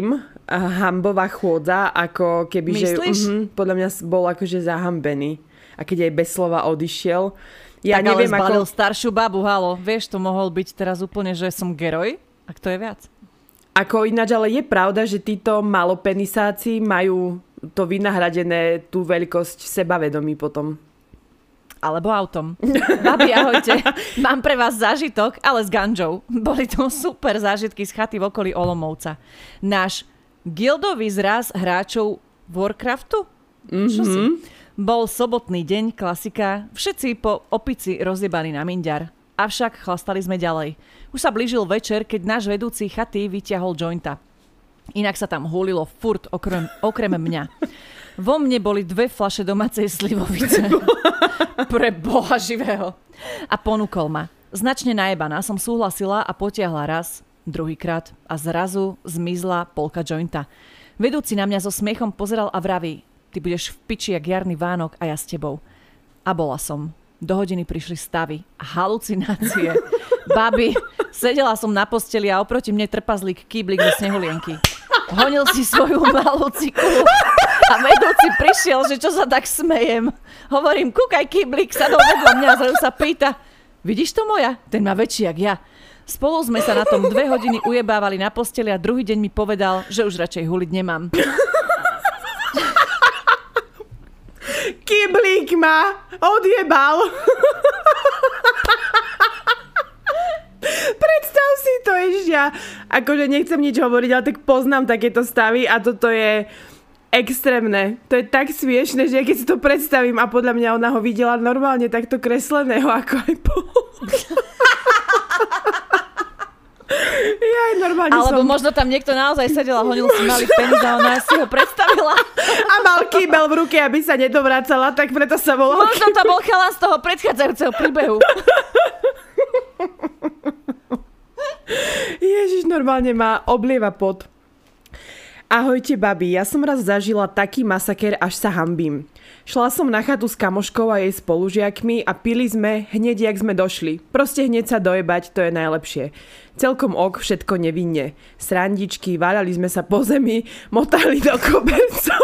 hambová chôdza, ako keby, Myslíš? že podľa mňa bol akože zahambený. A keď aj bez slova odišiel. Ja tak neviem, ale zbalil ako... staršiu babu, halo. Vieš, to mohol byť teraz úplne, že som geroj? A kto je viac? Ako ináč, ale je pravda, že títo malopenisáci majú to vynahradené, tú veľkosť sebavedomí potom. Alebo autom. Babi, ahojte. Mám pre vás zážitok, ale s ganžou. Boli to super zážitky z chaty v okolí Olomouca. Náš guildový zraz hráčov Warcraftu? Čo si? Bol sobotný deň, klasika. Všetci po opici rozjebaní na minďar. Avšak chlastali sme ďalej. Už sa blížil večer, keď náš vedúci chaty vyťahol jointa. Inak sa tam hulilo furt okrem mňa. Vo mne boli 2 fľaše domácej slivovice. Pre Boha živého. A ponúkol ma. Značne najebaná som súhlasila a potiahla raz, druhýkrát a zrazu zmizla polka jointa. Vedúci na mňa so smiechom pozeral a vraví: ty budeš v piči jak jarný Vánok a ja s tebou. A bola som. Do hodiny prišli stavy a halucinácie. Babi, sedela som na posteli a oproti mne trpazlík Kýblik zo Snehulienky. Honil si svoju malú cikulu a vedúci prišiel, že čo sa tak smejem. Hovorím, kúkaj, Kýblik sadol vedľa mňa a zrazu sa pýta: vidíš to moja? Ten má väčší jak ja. Spolu sme sa na tom 2 hodiny ujebávali na posteli a druhý deň mi povedal, že už radšej huliť nemám. Kýblik ma odjebal. Predstav si to ešte. Akože nechcem nič hovoriť, ale tak poznám takéto stavy a toto je extrémne. To je tak smiešne, že keď si to predstavím a podľa mňa ona ho videla normálne takto kresleného, ako aj Ja normálne alebo možno tam niekto naozaj sedel a honil si malý penis a ona si ho predstavila. A mal kýbel v ruke, aby sa nedovracala, tak preto sa volal. Možno to bol chalán z toho predchádzajúceho príbehu. Ježiš, normálne ma oblieva pot. Ahojte, babi, ja som raz zažila taký masaker, až sa hanbím. Šla som na chatu s kamoškou a jej spolužiakmi a pili sme hneď, jak sme došli. Proste hneď sa dojebať, to je najlepšie. Celkom všetko nevinne. Srandičky, váľali sme sa po zemi, motali do kobercov.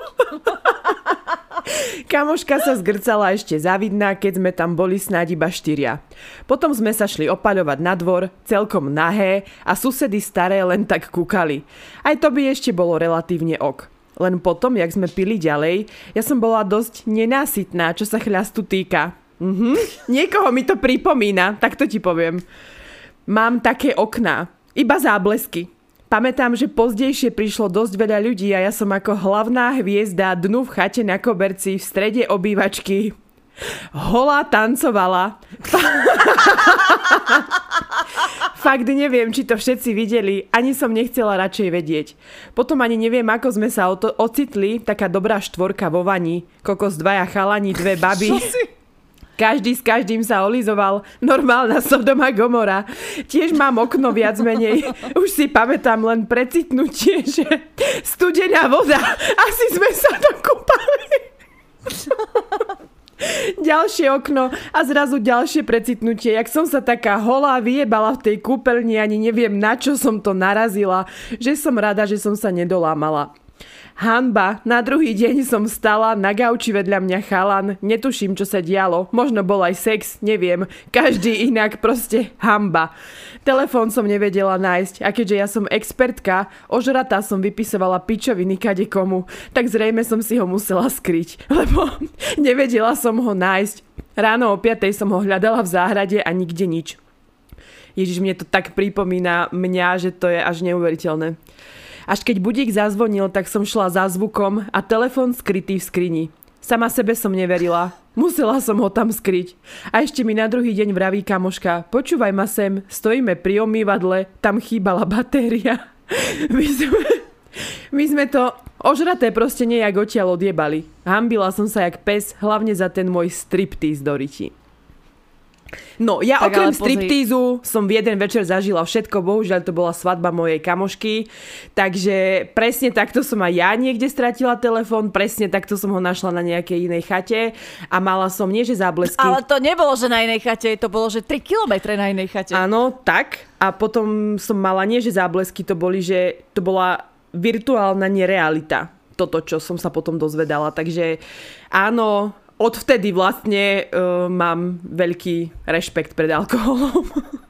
Kamoška sa zgrcala ešte zavidná, keď sme tam boli snáď iba 4. Potom sme sa šli opaľovať na dvor, celkom nahé a susedy staré len tak kúkali. Aj to by ešte bolo relatívne Len potom, jak sme pili ďalej, ja som bola dosť nenásytná, čo sa chľastu týka. Niekoho mi to pripomína, tak to ti poviem. Mám také okná, iba záblesky. Pamätám, že pozdejšie prišlo dosť veľa ľudí a ja som ako hlavná hviezda dnu v chate na koberci v strede obývačky holá tancovala. Fakt neviem, či to všetci videli, ani som nechcela radšej vedieť. Potom ani neviem, ako sme sa ocitli, taká dobrá 4 vo vani, kokos 2 chalani, 2 baby. Každý s každým sa olizoval. Normálna Sodoma Gomora. Tiež mám okno viac menej. Už si pamätám len precitnutie, že studená voda. Asi sme sa dokúpali. Ďalšie okno a zrazu ďalšie precitnutie. Jak som sa taká holá vyjebala v tej kúpeľni, ani neviem, na čo som to narazila. Že som rada, že som sa nedolámala. Hanba, na druhý deň som stala na gauči vedľa mňa chalan, netuším, čo sa dialo, možno bol aj sex, neviem, každý inak, proste hanba. Telefón som nevedela nájsť a keďže ja som expertka, ožratá som vypisovala pičoviny kadekomu, tak zrejme som si ho musela skryť, lebo nevedela som ho nájsť. Ráno o 5:00 som ho hľadala v záhrade a nikde nič. Ježiš, mne to tak pripomína mňa, že to je až neuveriteľné. Až keď budík zazvonil, tak som šla za zvukom a telefón skrytý v skrini. Sama sebe som neverila. Musela som ho tam skryť. A ešte mi na druhý deň vraví kamoška: počúvaj ma sem, stojíme pri omývadle, tam chýbala batéria. My sme to ožraté proste nejak odtiaľ odjebali. Hambila som sa jak pes, hlavne za ten môj striptease do ryti. No, ja tak okrem striptízu som v jeden večer zažila všetko, bohužiaľ to bola svadba mojej kamošky, takže presne takto som aj ja niekde stratila telefón, presne takto som ho našla na nejakej inej chate a mala som nie že záblesky. Ale to nebolo, že na inej chate, to bolo, že 3 kilometre na inej chate. Áno, tak. A potom som mala nie že záblesky, to boli, že to bola virtuálna nerealita. Toto, čo som sa potom dozvedala. Takže áno, odvtedy vlastne mám veľký rešpekt pred alkoholom.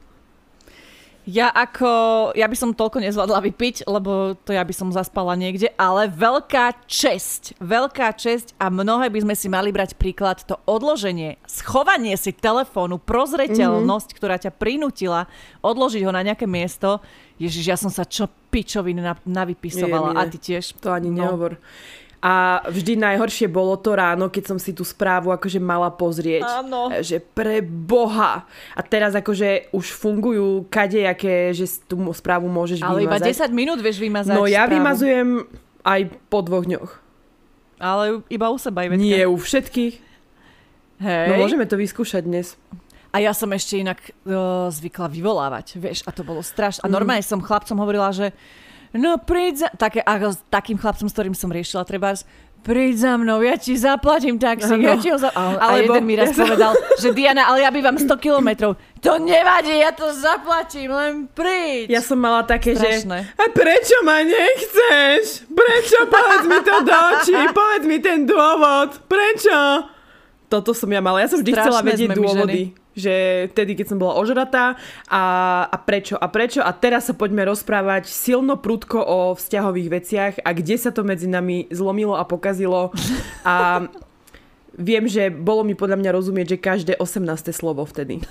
Ja by som toľko nezvládla vypiť, lebo to ja by som zaspala niekde, ale veľká česť a mnohé by sme si mali brať príklad, to odloženie, schovanie si telefónu, prozreteľnosť, ktorá ťa prinútila odložiť ho na nejaké miesto. Ježiš, ja som sa čo pičoviny navypisovala. A ty tiež? To ani nehovor. A vždy najhoršie bolo to ráno, keď som si tú správu akože mala pozrieť. Áno. Že pre Boha. A teraz akože už fungujú kadejaké, že tú správu môžeš ale vymazať. Ale iba 10 minút vieš vymazať No ja správu. vymazujem aj po 2 dňoch. Ale iba u seba, Ivetka. Nie, u všetkých. Hej. No môžeme to vyskúšať dnes. A ja som ešte inak zvykla vyvolávať, vieš, a to bolo strašné. A normálne som chlapcom hovorila, že no príď za... Takým chlapcom, s ktorým som riešila, trebárs, príď za mnou, ja ti zaplatím taxi, ja ti ho a jeden mi raz povedal, že Diana, ale ja bývam 100 kilometrov. To nevadí, ja to zaplatím, len príď. Ja som mala také, strašné. Že a prečo ma nechceš? Prečo? Povedz mi to do očí, povedz mi ten dôvod. Prečo? Toto som ja mala. Ja som vždy chcela vedieť dôvody. Že vtedy, keď som bola ožratá a prečo. A teraz sa poďme rozprávať silno prudko o vzťahových veciach a kde sa to medzi nami zlomilo a pokazilo. A viem, že bolo mi podľa mňa rozumieť, že každé 18. slovo vtedy.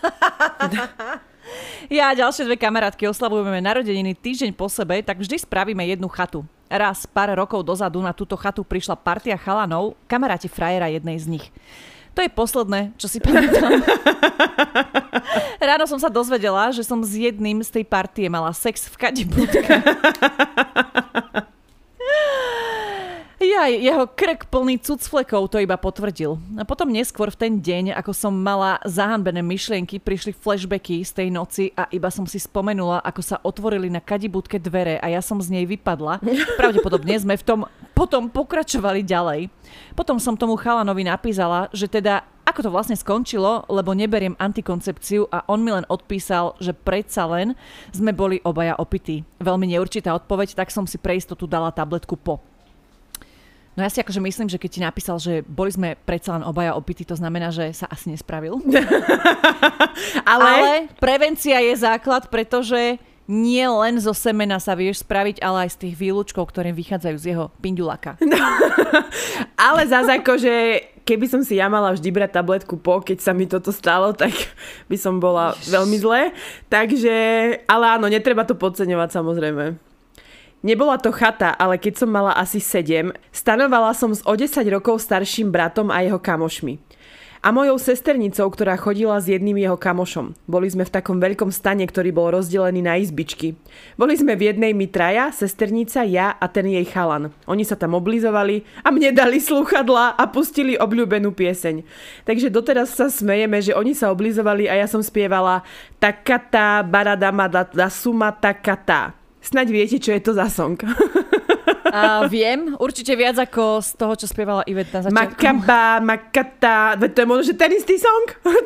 Ja a ďalšie 2 kamarátky oslavujeme narodeniny týždeň po sebe, tak vždy spravíme jednu chatu. Raz pár rokov dozadu na túto chatu prišla partia chalanov, kamaráti frajera jednej z nich. To je posledné, čo si pamätám. Ráno som sa dozvedela, že som s jedným z tej partie mala sex v kadibudke. Jeho krk plný cucflekov to iba potvrdil. A potom neskôr v ten deň, ako som mala zahanbené myšlienky, prišli flashbacky z tej noci a iba som si spomenula, ako sa otvorili na kadibudke dvere a ja som z nej vypadla. Pravdepodobne sme v tom potom pokračovali ďalej. Potom som tomu chalanovi napísala, že teda ako to vlastne skončilo, lebo neberiem antikoncepciu a on mi len odpísal, že predsa len sme boli obaja opití. Veľmi neurčitá odpoveď, tak som si pre istotu dala tabletku po. No ja si akože myslím, že keď ti napísal, že boli sme predsa len obaja opití, to znamená, že sa asi nespravil. Ale prevencia je základ, pretože nie len zo semena sa vieš spraviť, ale aj z tých výlučkov, ktoré vychádzajú z jeho pindulaka. No, ale zase akože, keby som si ja mala vždy brať tabletku po, keď sa mi toto stalo, tak by som bola veľmi zle. Takže, ale áno, netreba to podceňovať samozrejme. Nebola to chata, ale keď som mala asi 7, stanovala som s o 10 rokov starším bratom a jeho kamošmi. A mojou sesternicou, ktorá chodila s jedným jeho kamošom. Boli sme v takom veľkom stane, ktorý bol rozdelený na izbičky. Boli sme v jednej my traja, sesternica, ja a ten jej chalan. Oni sa tam oblizovali a mne dali slúchadlá a pustili obľúbenú pieseň. Takže doteraz sa smejeme, že oni sa oblizovali a ja som spievala takata baradama da suma takata. Snaď viete, čo je to za song. Viem, určite viac ako z toho, čo spievala Iveta na začiatku. Makaba, makata, to je možno, že ten istý song?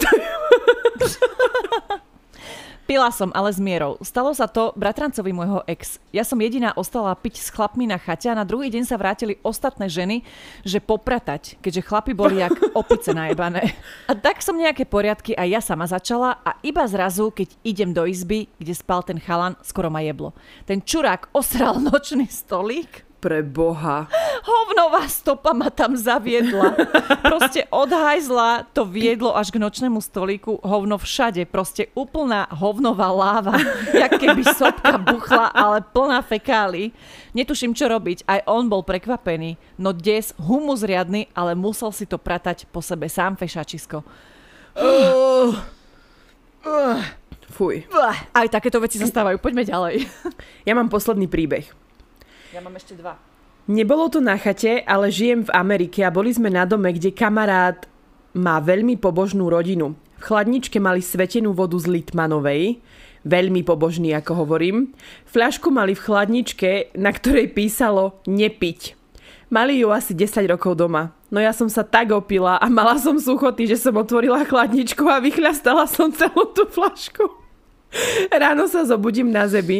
Pila som, ale s mierou. Stalo sa to bratrancovi môjho ex. Ja som jediná ostala piť s chlapmi na chate a na druhý deň sa vrátili ostatné ženy, že popratať, keďže chlapi boli jak opice najebané. A tak som nejaké poriadky a ja sama začala a iba zrazu, keď idem do izby, kde spal ten chalan, skoro ma jeblo. Ten čurák osral nočný stolík. Pre Boha. Hovnová stopa ma tam zaviedla. Proste od hajzla to viedlo až k nočnému stolíku. Hovno všade. Proste úplná hovnová láva. Jak keby sopka buchla, ale plná fekály. Netuším, čo robiť. Aj on bol prekvapený. No des, humus riadny, ale musel si to pratať po sebe sám fešačisko. Fuj. Aj takéto veci zastávajú. Poďme ďalej. Ja mám posledný príbeh. Ja mám ešte 2. Nebolo to na chate, ale žijem v Amerike a boli sme na dome, kde kamarát má veľmi pobožnú rodinu. V chladničke mali svetenú vodu z Litmanovej, veľmi pobožný, ako hovorím. Fľašku mali v chladničke, na ktorej písalo nepiť. Mali ju asi 10 rokov doma. No ja som sa tak opila a mala som suchoty, že som otvorila chladničku a vychľastala som celú tú fľašku. Ráno sa zobudím na zemi,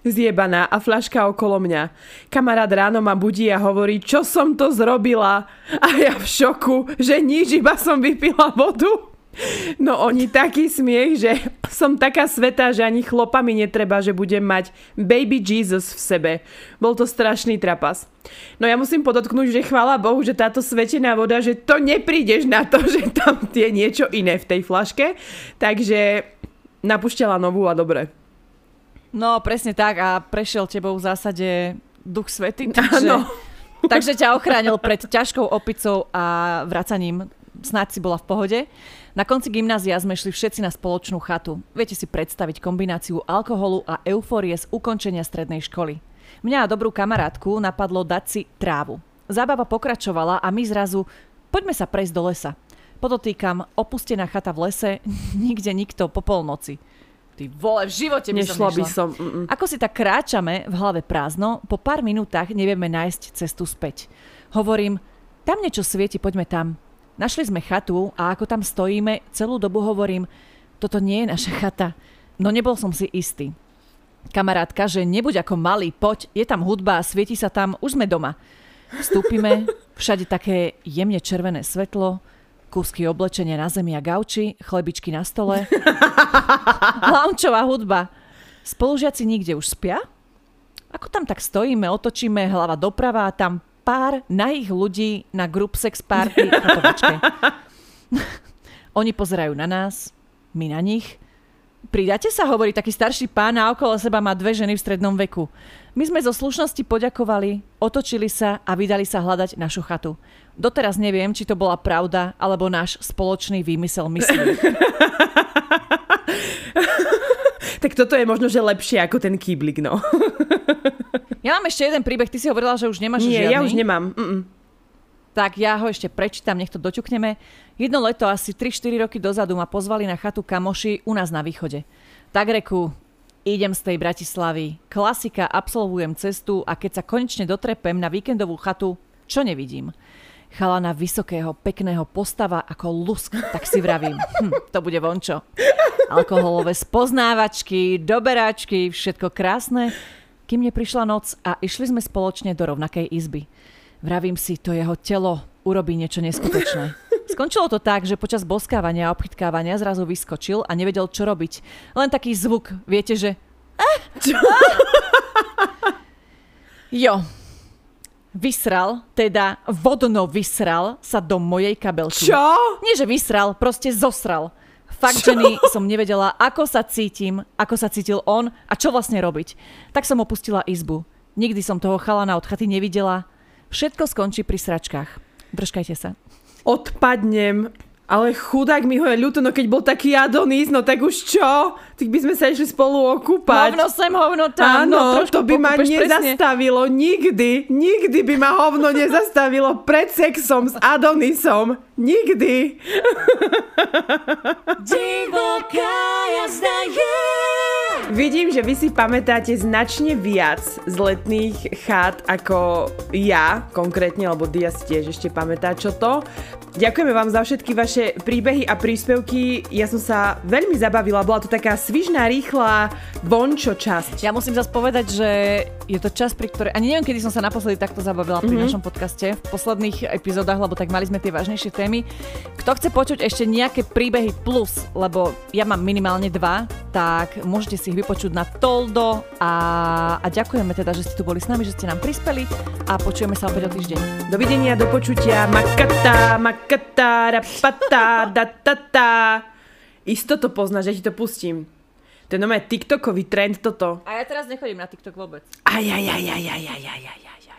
zjebaná a fľaška okolo mňa. Kamarát ráno ma budí a hovorí, čo som to zrobila. A ja v šoku, že nič, iba som vypila vodu. No oni taký smiech, že som taká svätá, že ani chlopami netreba, že budem mať baby Jesus v sebe. Bol to strašný trapas. No ja musím podotknúť, že chvála Bohu, že táto svetená voda, že to neprídeš na to, že tam je niečo iné v tej fľaške. Takže napúšťala novú a dobre. No presne tak a prešiel tebou v zásade Duch Svätý. Takže ťa ochránil pred ťažkou opicou a vracaním. Snáď si bola v pohode. Na konci gymnázia sme šli všetci na spoločnú chatu. Viete si predstaviť kombináciu alkoholu a eufórie z ukončenia strednej školy. Mňa a dobrú kamarátku napadlo dať si trávu. Zábava pokračovala a my zrazu poďme sa prejsť do lesa. Podotýkam, opustená chata v lese, nikde nikto po polnoci. Ty vole, v živote by som nešla. Ako si tak kráčame, v hlave prázdno, po pár minútach nevieme nájsť cestu späť. Hovorím, tam niečo svieti, poďme tam. Našli sme chatu a ako tam stojíme, celú dobu hovorím, toto nie je naša chata. No nebol som si istý. Kamarátka, že nebuď ako malý, poď, je tam hudba, svieti sa tam, už sme doma. Vstúpime, všade také jemne červené svetlo, kúsky oblečenia na zemi a gauči, chlebičky na stole. Loungeová hudba. Spolužiaci nikde už spia? Ako tam tak stojíme, otočíme hlava doprava a tam pár nahých ľudí na group sex party v chatovačke. Oni pozerajú na nás, my na nich. Pridáte sa, hovorí taký starší pán a okolo seba má 2 ženy v strednom veku. My sme zo slušnosti poďakovali, otočili sa a vydali sa hľadať našu chatu. Doteraz neviem, či to bola pravda, alebo náš spoločný výmysel myslí. Tak toto je možno, že lepšie ako ten kýblik, no. Ja mám ešte jeden príbeh, ty si hovorila, že už nemáš žiadny. Nie, ja už nemám. Tak ja ho ešte prečítam, nech to doťukneme. Jedno leto, asi 3-4 roky dozadu ma pozvali na chatu kamoši u nás na východe. Tak reku, idem z tej Bratislavy. Klasika, absolvujem cestu a keď sa konečne dotrepem na víkendovú chatu, čo nevidím? Chalana vysokého, pekného postava ako lusk, tak si vravím, to bude vončo. Alkoholové spoznávačky, doberačky, všetko krásne. Kým neprišla noc a išli sme spoločne do rovnakej izby. Vravím si, to jeho telo urobí niečo neskutočné. Skončilo to tak, že počas boskávania a obchytkávania zrazu vyskočil a nevedel, čo robiť. Len taký zvuk, viete, že... Jo. Vysral, teda vodno vysral sa do mojej kabelky. Čo? Nie, že vysral, proste zosral. Fakt, ženy, som nevedela, ako sa cítim, ako sa cítil on a čo vlastne robiť. Tak som opustila izbu. Nikdy som toho chalana od chaty nevidela. Všetko skončí pri sračkách. Držkajte sa. Odpadnem. Ale chudák mi ho je ľúto, no keď bol taký Adonis, no tak už čo? Tak by sme sa išli spolu okúpať. Hovno sem, hovno tam. Áno, no, to by ma nezastavilo. Presne. Nikdy by ma hovno nezastavilo pred sexom s Adonisom. Nikdy. Divoká jazda je. Vidím, že vy si pamätáte značne viac z letných chát ako ja, konkrétne, lebo Dia si tiež ešte pamätá, čo to. Ďakujeme vám za všetky vaše príbehy a príspevky. Ja som sa veľmi zabavila. Bola to taká svižná, rýchla bončo časť. Ja musím zase povedať, že je to čas, pri ktorej... Ani neviem, kedy som sa naposledy takto zabavila pri našom podcaste. V posledných epizódach, lebo tak mali sme tie vážnejšie témy. Kto chce počuť ešte nejaké príbehy plus, lebo ja mám minimálne 2, tak môžete si ich vypočuť na Toldo a ďakujeme teda, že ste tu boli s nami, že ste nám prispeli a počujeme sa opäť o týždeň. Dovidenia, do počutia. Makata, rapata, datata. Isto to poznáš, ja ti to pustím. To je normálne TikTokový trend toto. A ja teraz nechodím na TikTok vôbec. Aj.